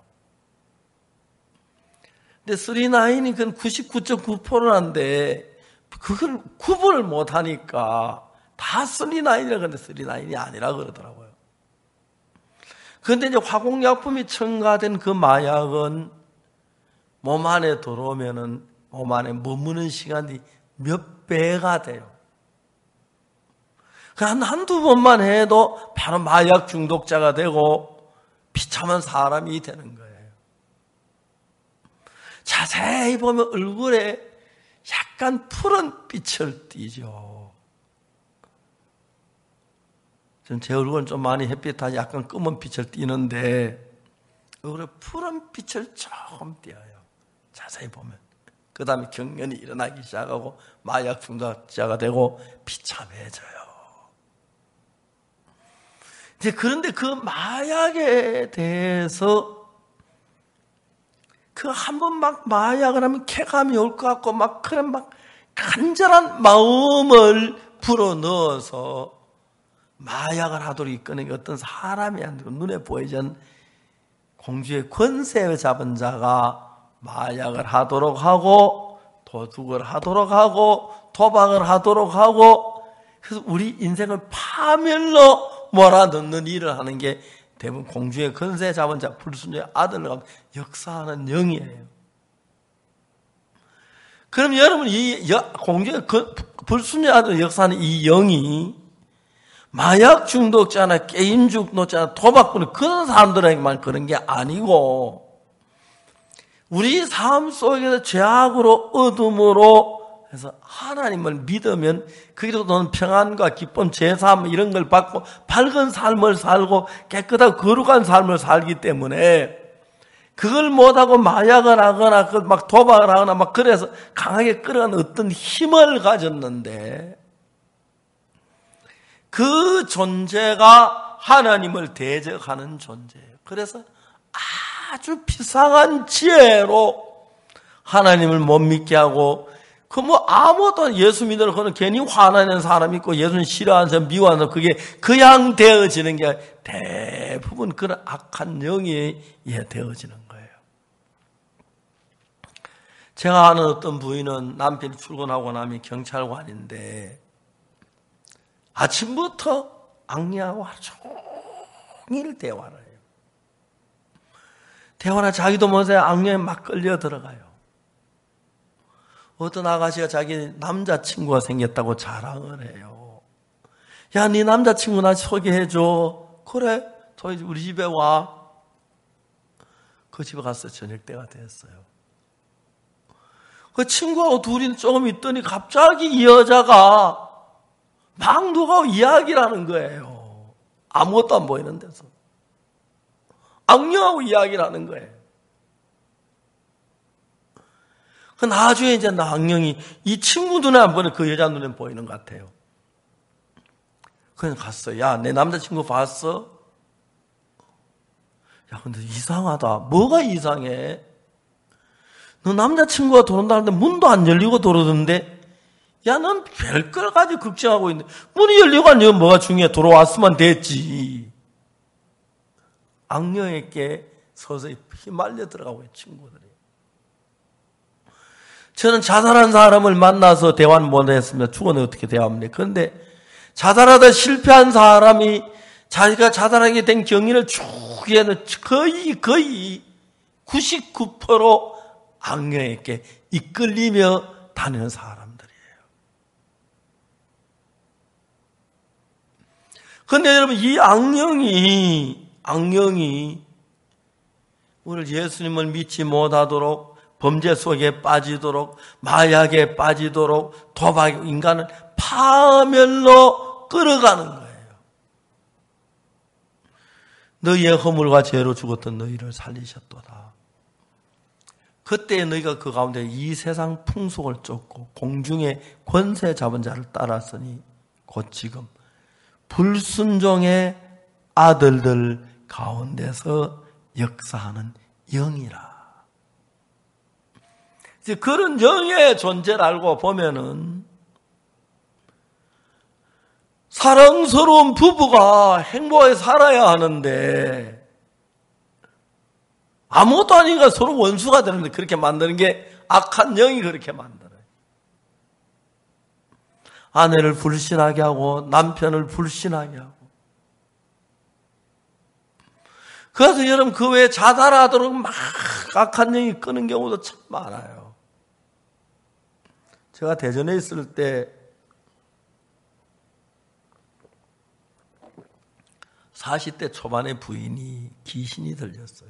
근데 39이 그건 99.9%인데 그걸 구분을 못하니까 다 39이라 그러는데 39이 아니라 그러더라고요. 그런데 이제 화공약품이 첨가된 그 마약은 몸 안에 들어오면은 몸 안에 머무는 시간이 몇 배가 돼요. 한두 번만 해도 바로 마약 중독자가 되고 비참한 사람이 되는 거예요. 자세히 보면 얼굴에 약간 푸른 빛을 띠죠. 제 얼굴은 좀 많이 햇빛하지 약간 검은 빛을 띠는데 얼굴에 푸른 빛을 조금 띄어요. 자세히 보면. 그 다음에 경련이 일어나기 시작하고 마약 중독자가 되고 비참해져요. 이제 그런데 그 마약에 대해서 그 한 번 막 마약을 하면 쾌감이 올 것 같고 막 그런 막 간절한 마음을 불어넣어서 마약을 하도록 이끄는 게 어떤 사람이 안 되고 눈에 보이지 않는 공주의 권세를 잡은 자가 마약을 하도록 하고 도둑을 하도록 하고 도박을 하도록 하고 그래서 우리 인생을 파멸로 몰아넣는 일을 하는 게 대부분 공주의 권세 잡은 자 불순종의 아들로 역사하는 영이에요. 그럼 여러분 이 공주의 불순종의 아들 역사하는 이 영이 마약 중독자나 게임 중독자나 도박꾼 그런 사람들에게만 그런 게 아니고 우리 삶 속에서 죄악으로 어둠으로 그래서 하나님을 믿으면 거기로는 평안과 기쁨, 제사함 이런 걸 받고 밝은 삶을 살고 깨끗하고 거룩한 삶을 살기 때문에 그걸 못하고 마약을 하거나 막 도박을 하거나 막 그래서 강하게 끌어가는 어떤 힘을 가졌는데 그 존재가 하나님을 대적하는 존재예요. 그래서 아주 비상한 지혜로 하나님을 못 믿게 하고 그 뭐 아무도 예수 믿으러 그는 괜히 화나는 사람 있고 예수님 싫어하는 사람 미워하는 사람 그게 그냥 되어지는 게 대부분 그런 악한 영에 되어지는 거예요. 제가 아는 어떤 부인은 남편이 출근하고 나면 경찰관인데 아침부터 악녀하고 하루 종일 대화를 해요. 대화나 자기도 모르게 악녀에 막 끌려 들어가요. 어떤 아가씨가 자기 남자친구가 생겼다고 자랑을 해요. 야, 네 남자친구 나 소개해줘. 그래, 우리 집에 와. 그 집에 가서 저녁 때가 됐어요. 그 친구하고 둘이 조금 있더니 갑자기 이 여자가 막 누가 이야기를 하는 거예요. 아무것도 안 보이는 데서. 악녀하고 이야기를 하는 거예요. 그 나중에 이제 악령이 이 친구 눈에 안 보이는 그 여자 눈에 보이는 것 같아요. 그냥 갔어. 야, 내 남자친구 봤어? 야, 근데 이상하다. 뭐가 이상해? 너 남자친구가 들어온다는데 문도 안 열리고 들어오던데? 야, 넌 별걸 가지고 걱정하고 있는데 문이 열리고 안 열리고 뭐가 중요해? 들어왔으면 됐지. 악령에게 서서히 휘말려 들어가고 있는 친구들이. 저는 자살한 사람을 만나서 대화는 못했습니다. 죽었는데 어떻게 대화합니까? 그런데 자살하다 실패한 사람이 자기가 자살하게 된 경위를 쭉 얘는 거의 99% 악령에게 이끌리며 다니는 사람들이에요. 그런데 여러분 이 악령이 오늘 예수님을 믿지 못하도록 범죄 속에 빠지도록 마약에 빠지도록 도박 인간을 파멸로 끌어가는 거예요. 너희의 허물과 죄로 죽었던 너희를 살리셨도다. 그때 너희가 그 가운데 이 세상 풍속을 쫓고 공중의 권세 잡은 자를 따랐으니 곧 지금 불순종의 아들들 가운데서 역사하는 영이라. 이제 그런 영의 존재를 알고 보면은 사랑스러운 부부가 행복하게 살아야 하는데 아무것도 아니니까 서로 원수가 되는데 그렇게 만드는 게 악한 영이 그렇게 만들어요. 아내를 불신하게 하고 남편을 불신하게 하고. 그래서 여러분 그 외에 자살하도록 막 악한 영이 끄는 경우도 참 많아요. 제가 대전에 있을 때 40대 초반의 부인이 귀신이 들렸어요.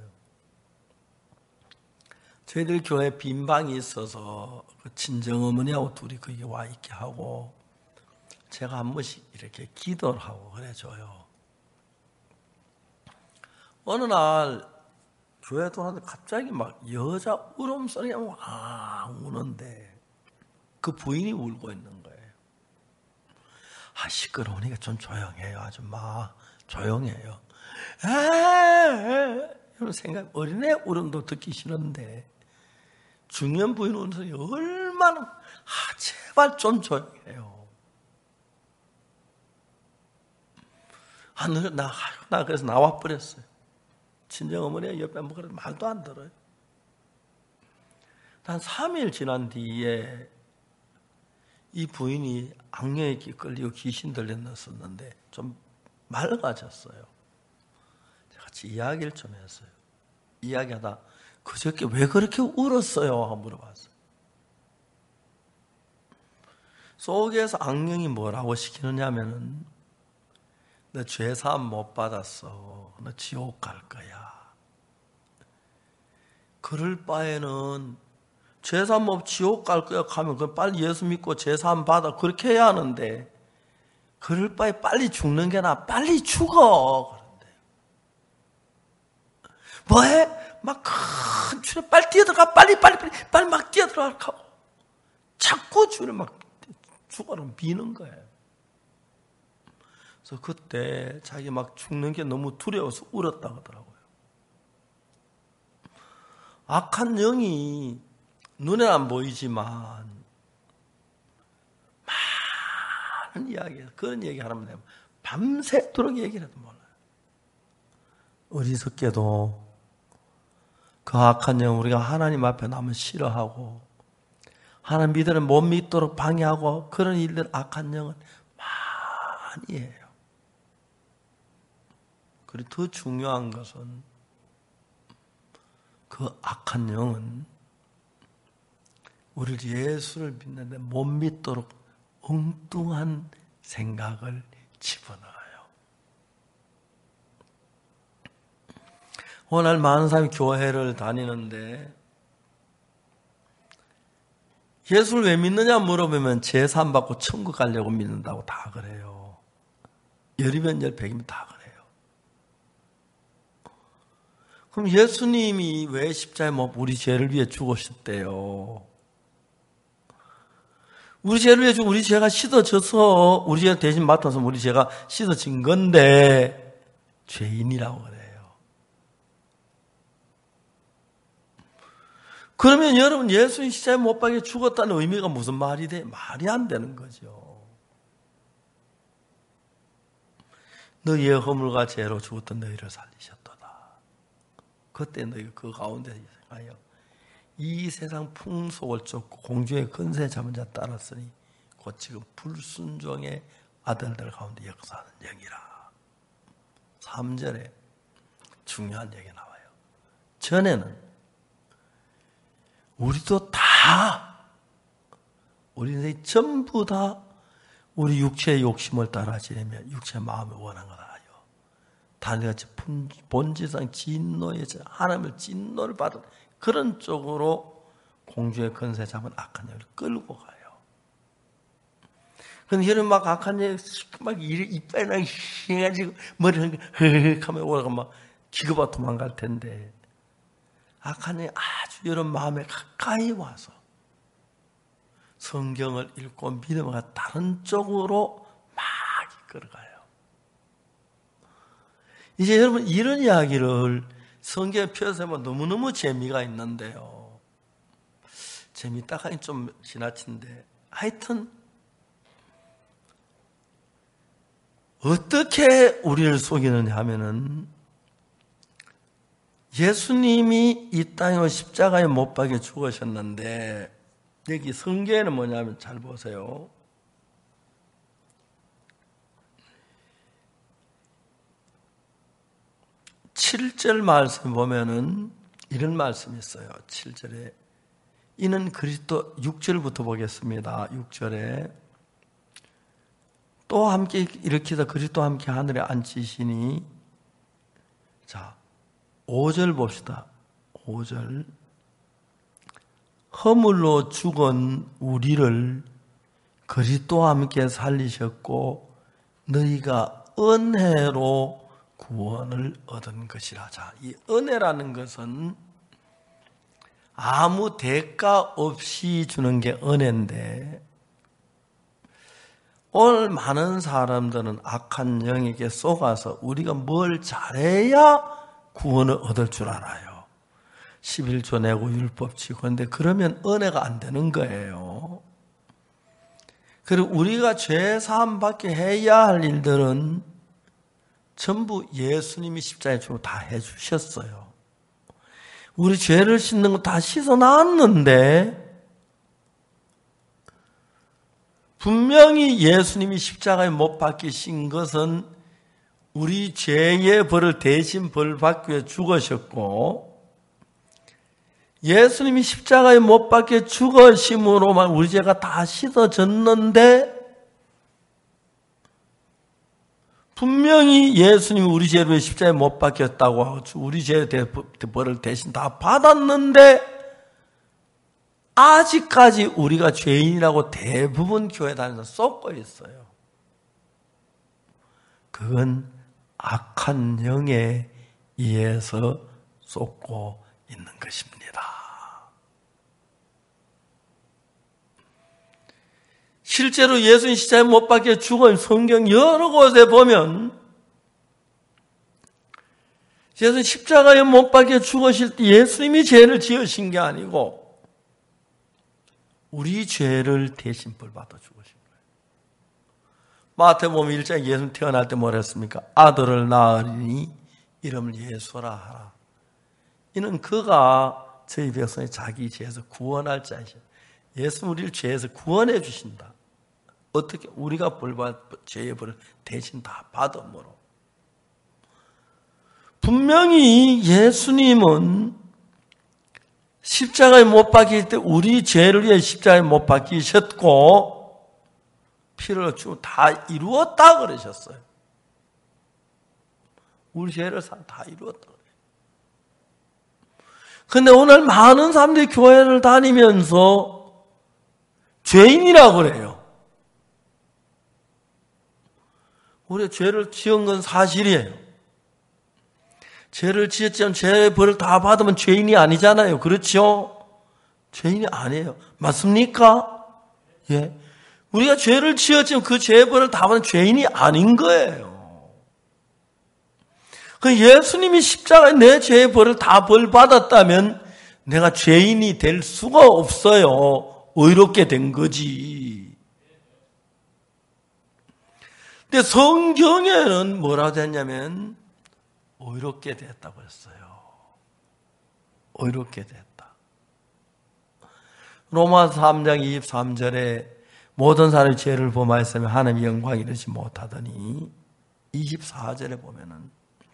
저희들 교회 빈 방이 있어서 그 친정어머니하고 둘이 거기 와 있게 하고 제가 한 번씩 이렇게 기도를 하고 그래줘요. 어느 날 교회 돌아왔는데 갑자기 막 여자 울음소리가 막 우는데 그 부인이 울고 있는 거예요. 시끄러우니까 좀 조용해요. 아줌마 조용해요. 이런 생각, 어린애 울음도 듣기 싫은데 중년 부인 우는 소리 얼마나 제발 좀 조용해요. 나 그래서 나와 버렸어요. 친정 어머니가 옆에 뭐 그래도 말도 안 들어요. 한 3일 지난 뒤에 이 부인이 악령에게 끌리고 귀신 들렸었는데 좀 맑아졌어요. 같이 이야기를 좀 했어요. 이야기하다 그저께 왜 그렇게 울었어요? 하고 물어봤어요. 속에서 악령이 뭐라고 시키느냐 하면은 너 죄사함 못 받았어. 너 지옥 갈 거야. 그럴 바에는 제사 뭐 지옥 갈 거야 하면 그 빨리 예수 믿고 제사 받아 그렇게 해야 하는데 그럴 바에 빨리 죽는 게 나아. 빨리 죽어. 그런데 뭐해? 막 큰 줄에 빨리 뛰어들어가. 빨리 막 뛰어들어가. 자꾸 줄에 막 죽어라 미는 거예요. 그래서 그때 자기 막 죽는 게 너무 두려워서 울었다고 하더라고요. 악한 영이 눈에 안 보이지만 많은 이야기예요. 그런 얘기 하면 되면 밤새도록 얘기를 해도 몰라요. 어리석게도 그 악한 영 우리가 하나님 앞에 나면 싫어하고 하나님 믿음을 못 믿도록 방해하고 그런 일들 악한 영은 많이 해요. 그리고 더 중요한 것은 그 악한 영은 우리를 예수를 믿는데 못 믿도록 엉뚱한 생각을 집어넣어요. 오늘 많은 사람이 교회를 다니는데 예수를 왜 믿느냐 물어보면 제사 받고 천국 가려고 믿는다고 다 그래요. 열이면 열백이면 다 그래요. 그럼 예수님이 왜 십자가에 우리 죄를 위해 죽으셨대요? 우리 죄를 위해 죽고 우리 죄가 씻어져서 우리 죄 대신 맡아서 우리 죄가 씻어진 건데 죄인이라고 그래요. 그러면 여러분 예수님 십자가에 못 박혀 죽었다는 의미가 무슨 말이 돼? 말이 안 되는 거죠. 너희의 허물과 죄로 죽었던 너희를 살리셨도다. 그때 너희가 그 가운데 생각하여 이 세상 풍속을 쫓고 공중의 권세 잡은 자 따랐으니 곧 지금 불순종의 아들들 가운데 역사하는 영이라. 3절에 중요한 얘기가 나와요. 전에는 우리도 다 우리는 전부 다 우리 육체의 욕심을 따라 지내며 육체의 마음을 원한 것 하여 다같이 본질상 진노의 하나님을 진노를 받은 그런 쪽으로 공주의 권세 잡은 악한 영을 끌고 가요. 근데 여러분 막 악한 영이 막 이빨이 막 해가지고 머리를 흑흑하면 오라가 막 기겁아 도망갈 텐데 악한 영이 아주 여러분 마음에 가까이 와서 성경을 읽고 믿음과 다른 쪽으로 막 이끌어가요. 이제 여러분 이런 이야기를 성경에 펴서면 너무너무 재미가 있는데요. 재미있다 하긴 좀 지나친데 하여튼 어떻게 우리를 속이느냐 하면은 예수님이 이 땅에 십자가에 못 박혀 죽으셨는데 여기 성경에는 뭐냐면 잘 보세요. 7절 말씀 보면은 이런 말씀이 있어요. 7절에 이는 그리스도 6절부터 보겠습니다. 6절에 또 함께 일으키사 그리스도 함께 하늘에 앉히시니 자 5절 봅시다. 5절 허물로 죽은 우리를 그리스도와 함께 살리셨고 너희가 은혜로 구원을 얻은 것이라. 자, 이 은혜라는 것은 아무 대가 없이 주는 게 은혜인데 오늘 많은 사람들은 악한 영에게 속아서 우리가 뭘 잘해야 구원을 얻을 줄 알아요. 11조 내고 율법 지고. 그런데 그러면 은혜가 안 되는 거예요. 그리고 우리가 죄 사함 받게 해야 할 일들은 전부 예수님이 십자가에 주고 다 해주셨어요. 우리 죄를 씻는 거 다 씻어놨는데 분명히 예수님이 십자가에 못 박히신 것은 우리 죄의 벌을 대신 벌 받기 위해 죽으셨고 예수님이 십자가에 못 박혀 죽으심으로만 우리 죄가 다 씻어졌는데 분명히 예수님이 우리 죄로 십자가에 못 박혔다고 하고 우리 죄의 벌을 대신 다 받았는데 아직까지 우리가 죄인이라고 대부분 교회 다니면서 쏟고 있어요. 그건 악한 영에 의해서 쏟고 있는 것입니다. 실제로 예수님 십자가에 못 박혀 죽은 성경 여러 곳에 보면 예수님 십자가에 못 박혀 죽으실 때 예수님이 죄를 지으신 게 아니고 우리 죄를 대신 벌받아 죽으신 거예요. 마태복음 1장 예수님 태어날 때 뭐라 했습니까? 아들을 낳으리니 이름을 예수라 하라. 이는 그가 저희 백성의 자기 죄에서 구원할 자이시오. 예수는 우리를 죄에서 구원해 주신다. 어떻게? 우리가 죄의 벌을 대신 다 받음으로. 분명히 예수님은 십자가에 못 박힐 때 우리 죄를 위해 십자가에 못 박히셨고 피를 주고 다 이루었다 그러셨어요. 우리 죄를 다 이루었다 그래요. 그런데 오늘 많은 사람들이 교회를 다니면서 죄인이라고 그래요. 우리가 죄를 지은 건 사실이에요. 죄를 지었지만 죄의 벌을 다 받으면 죄인이 아니잖아요. 그렇죠? 죄인이 아니에요. 맞습니까? 예. 우리가 죄를 지었지만 그 죄의 벌을 다 받은 죄인이 아닌 거예요. 그 예수님이 십자가에 내 죄의 벌을 다 벌 받았다면 내가 죄인이 될 수가 없어요. 의롭게 된 거지. 근데 성경에는 뭐라고 했냐면 의롭게 됐다고 했어요. 의롭게 됐다. 로마서 3장 23절에 모든 사람이 죄를 범하였으면 하나님의 영광을 이루지 못하더니 24절에 보면은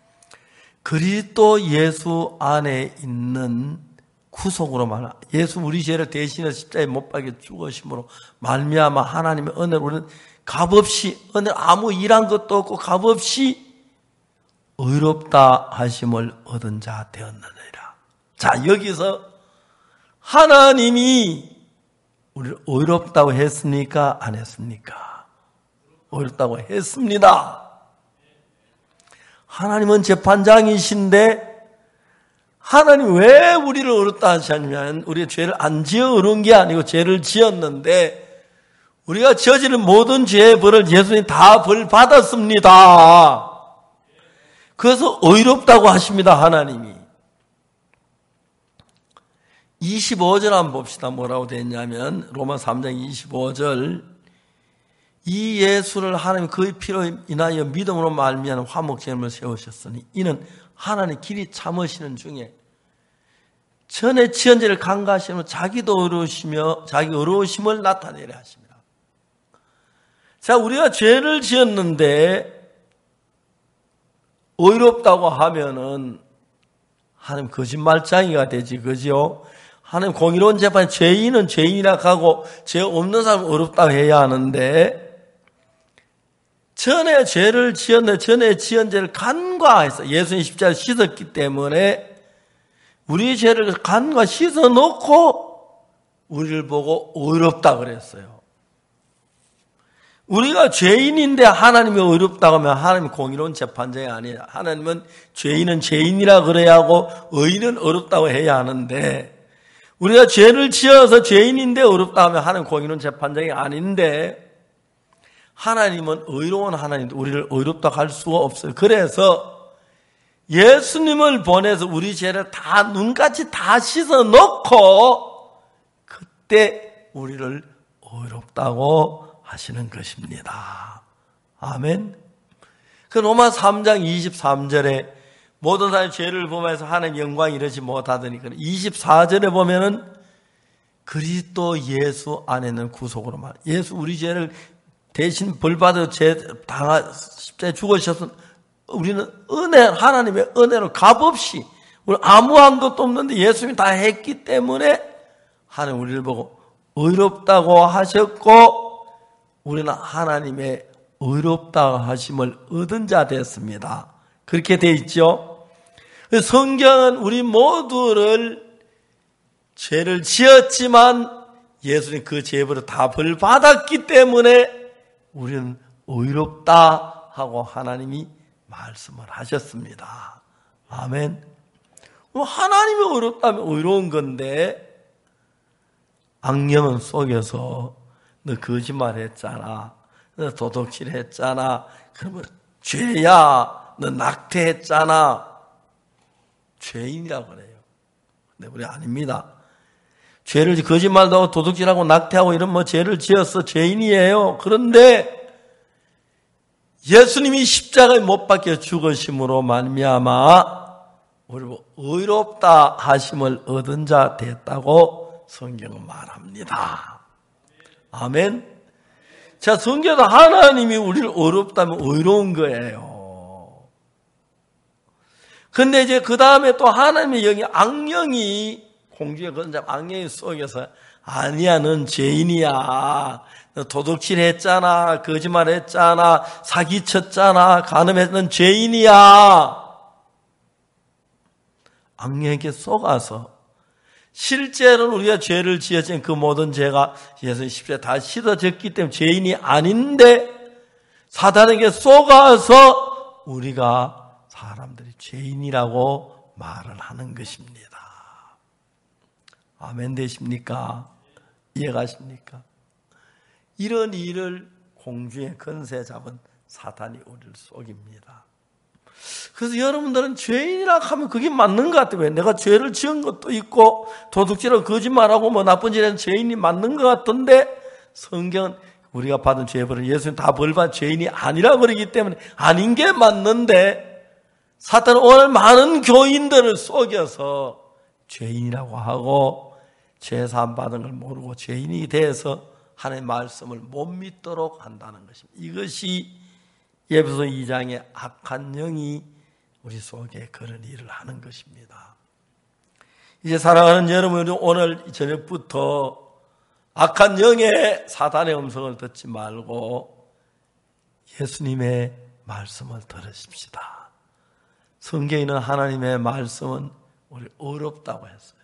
그리스도 예수 안에 있는 구속으로 말하 예수 우리 죄를 대신해서 십자가에 못 박혀 죽으심으로 말미암아 하나님의 은혜로 우리는 값없이 은혜 아무 일한 것도 없고 값없이 의롭다 하심을 얻은 자 되었느니라. 자, 여기서 하나님이 우리를 의롭다고 했습니까? 안 했습니까? 의롭다고 했습니다. 하나님은 재판장이신데 하나님 왜 우리를 의롭다 하셨냐면 우리가 죄를 안 지어 의로운 게 아니고 죄를 지었는데 우리가 저지른 모든 죄의 벌을 예수님이 다 벌 받았습니다. 그래서 의롭다고 하십니다. 하나님이. 25절 한번 봅시다. 뭐라고 되었냐면 로마서 3장 25절 이 예수를 하나님 그의 피로 인하여 믿음으로 말미암은 화목제물을 세우셨으니 이는 하나님 길이 참으시는 중에 전에 지은 죄를 간과하시면 자기도 의로우시며 자기 의로우심을 나타내려 하십니다. 자, 우리가 죄를 지었는데 의롭다고 하면은 하나님 거짓말장이가 되지, 그죠? 하나님 공의로운 재판에 죄인은 죄인이라 하고 죄 없는 사람은 의롭다고 해야 하는데 전에 죄를 지었는데 전에 지은 죄를 간과해서 예수님 십자가를 씻었기 때문에 우리 죄를 간과 씻어놓고 우리를 보고 의롭다 그랬어요. 우리가 죄인인데 하나님이 의롭다고 하면 하나님이 공의로운 재판장이 아니에요. 하나님은 죄인은 죄인이라 그래야 하고 의인은 의롭다고 해야 하는데 우리가 죄를 지어서 죄인인데 의롭다 하면 하나님 공의로운 재판장이 아닌데 하나님은 의로운 하나님인데 우리를 의롭다고 할 수가 없어요. 그래서 예수님을 보내서 우리 죄를 다 눈같이 다 씻어놓고 그때 우리를 의롭다고 하시는 것입니다. 아멘. 그 로마 3장 23절에 모든 사람이 죄를 범해서 하나님 영광 이르지 못하더니 24절에 보면은 그리스도 예수 안에는 구속으로 말. 예수 우리 죄를 대신 벌받아 십자가에 죽으셔서 우리는 은혜 하나님의 은혜로 값없이 우리 아무한 것도 없는데 예수님이 다 했기 때문에 하나님 우리를 보고 의롭다고 하셨고 우리는 하나님의 의롭다 하심을 얻은 자 됐습니다. 그렇게 돼 있죠. 성경은 우리 모두를 죄를 지었지만 예수님 그 죄벌을 다 벌 받았기 때문에 우리는 의롭다 하고 하나님이 말씀을 하셨습니다. 아멘. 하나님이 의롭다면 의로운 건데 악령은 속여서 너 거짓말했잖아, 너 도둑질했잖아, 그러면 죄야, 너 낙태했잖아, 죄인이라고 그래요. 근데 우리 아닙니다. 죄를 거짓말도 하고 도둑질하고 낙태하고 이런 죄를 지어서 죄인이에요. 그런데 예수님이 십자가에 못 박혀 죽으심으로 말미암아 우리 의롭다 하심을 얻은 자 됐다고 성경은 말합니다. 아멘. 자, 성경은 하나님이 우리를 의롭다면 의로운 거예요. 근데 이제 그 다음에 또 하나님의 영이 악령이 공주의 건장 악령이 속여서 아니야, 넌 죄인이야. 너 도둑질 했잖아, 거짓말 했잖아, 사기쳤잖아, 간음했, 넌 죄인이야. 악령에게 속아서 실제로는 우리가 죄를 지었지만 그 모든 죄가 예수님 십자가에 다 씻어졌기 때문에 죄인이 아닌데 사단에게 속아서 우리가 사람들이 죄인이라고 말을 하는 것입니다. 아멘 되십니까? 이해가십니까? 이런 일을 공주의 건세 잡은 사탄이 우리를 속입니다. 그래서 여러분들은 죄인이라 하면 그게 맞는 것 같아요. 왜? 내가 죄를 지은 것도 있고 도둑질하고 거짓말하고 나쁜 짓 하는 죄인이 맞는 것 같던데 성경은 우리가 받은 죄벌을 예수님 다 벌받은 죄인이 아니라 그러기 때문에 아닌 게 맞는데 사탄은 오늘 많은 교인들을 속여서 죄인이라고 하고 죄사함 받은 걸 모르고 죄인이 돼서 하나님의 말씀을 못 믿도록 한다는 것입니다. 이것이 에베소 2장의 악한 영이 우리 속에 그런 일을 하는 것입니다. 이제 사랑하는 여러분, 오늘 저녁부터 악한 영의 사단의 음성을 듣지 말고 예수님의 말씀을 들으십시다. 성경에는 하나님의 말씀은 우리 어렵다고 했어요.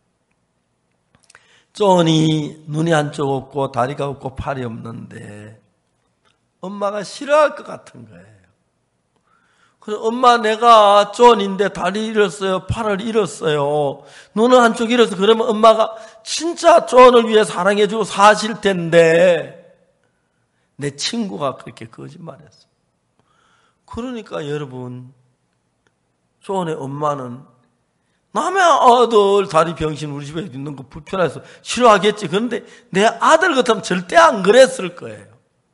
쫀이 눈이 한쪽 없고 다리가 없고 팔이 없는데 엄마가 싫어할 것 같은 거예요. 그래서 엄마, 내가 쫀인데 다리 잃었어요, 팔을 잃었어요, 눈은 한쪽 잃었어요. 그러면 엄마가 진짜 쫀을 위해 사랑해주고 사실 텐데 내 친구가 그렇게 거짓말했어요. 그러니까 여러분, 쫀의 엄마는 남의 아들 다리 병신 우리 집에 있는 거 불편해서 싫어하겠지. 그런데 내 아들 같으면 절대 안 그랬을 거예요.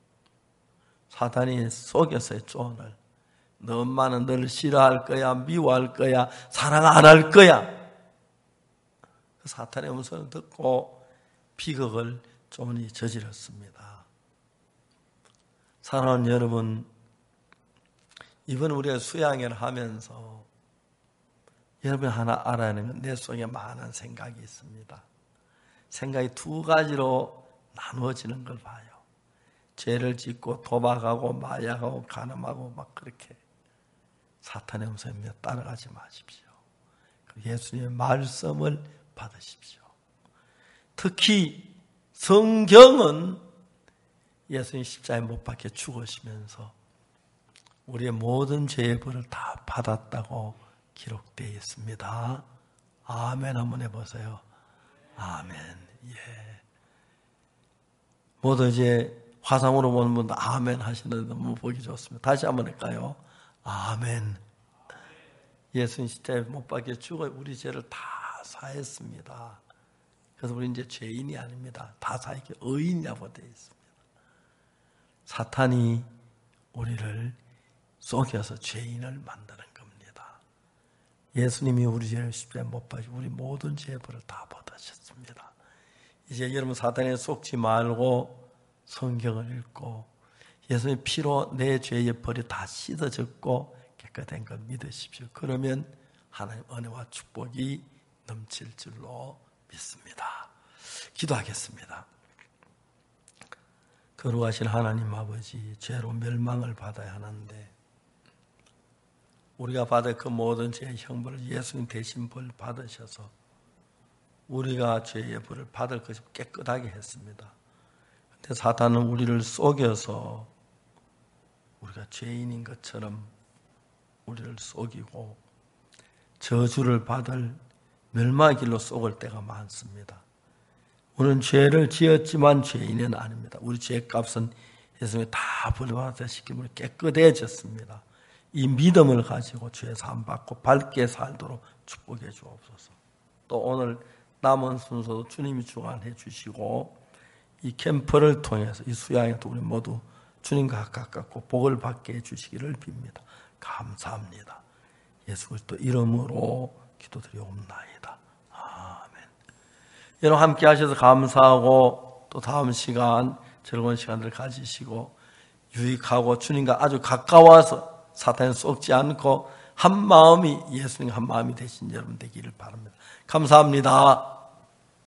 사탄이 속였어요, 쫀을. 너 엄마는 너를 싫어할 거야, 미워할 거야, 사랑 안 할 거야. 사탄의 음성을 듣고 비극을 쫀이 저질렀습니다. 사랑하는 여러분, 이번 우리가 수양회를 하면서 여러분이 하나 알아야 하는 건 내 속에 많은 생각이 있습니다. 생각이 두 가지로 나누어지는 걸 봐요. 죄를 짓고 도박하고 마약하고 간음하고 막 그렇게 사탄의 음성에 따라가지 마십시오. 예수님의 말씀을 받으십시오. 특히 성경은 예수님 십자가에 못 박혀 죽으시면서 우리의 모든 죄의 벌을 다 받았다고 기록되어 있습니다. 아멘 한번 해보세요. 아멘. 예. 모두 이제 화상으로 보는 분도 아멘 하시는데 너무 보기 좋습니다. 다시 한번 할까요? 아멘. 예수님 십자가에 못 박혀 죽어 우리 죄를 다 사했습니다. 그래서 우리 이제 죄인이 아닙니다. 다 사했기 의인이라고 되어 있습니다. 사탄이 우리를 속여서 죄인을 만드는 겁니다. 예수님이 우리 죄를 십자가에 못 박혀 우리 모든 죄의 벌을 다 받으셨습니다. 이제 여러분 사탄에 속지 말고 성경을 읽고 예수님의 피로 내 죄의 벌이 다 씻어졌고 깨끗한 걸 믿으십시오. 그러면 하나님 은혜와 축복이 넘칠 줄로 믿습니다. 기도하겠습니다. 거룩하신 하나님 아버지, 죄로 멸망을 받아야 하는데 우리가 받을 그 모든 죄의 형벌을 예수님 대신 벌 받으셔서 우리가 죄의 벌을 받을 것이 깨끗하게 했습니다. 근데 사탄은 우리를 속여서 우리가 죄인인 것처럼 우리를 속이고 저주를 받을 멸망의 길로 쏘을 때가 많습니다. 우리는 죄를 지었지만 죄인은 아닙니다. 우리 죄값은 예수님이 다 벌받아 시킴으로 깨끗해졌습니다. 이 믿음을 가지고 죄 사함 받고 밝게 살도록 축복해 주옵소서. 또 오늘 남은 순서도 주님이 주관해 주시고 이 캠프를 통해서 이 수양에도 우리 모두 주님과 가깝고 복을 받게 해 주시기를 빕니다. 감사합니다. 예수 그리스도 이름으로 기도드리옵나이다. 아멘. 여러분 함께 하셔서 감사하고 또 다음 시간 즐거운 시간을 가지시고 유익하고 주님과 아주 가까워서 사탄에 속지 않고 한 마음이 예수님 한 마음이 되신 여러분 되기를 바랍니다. 감사합니다.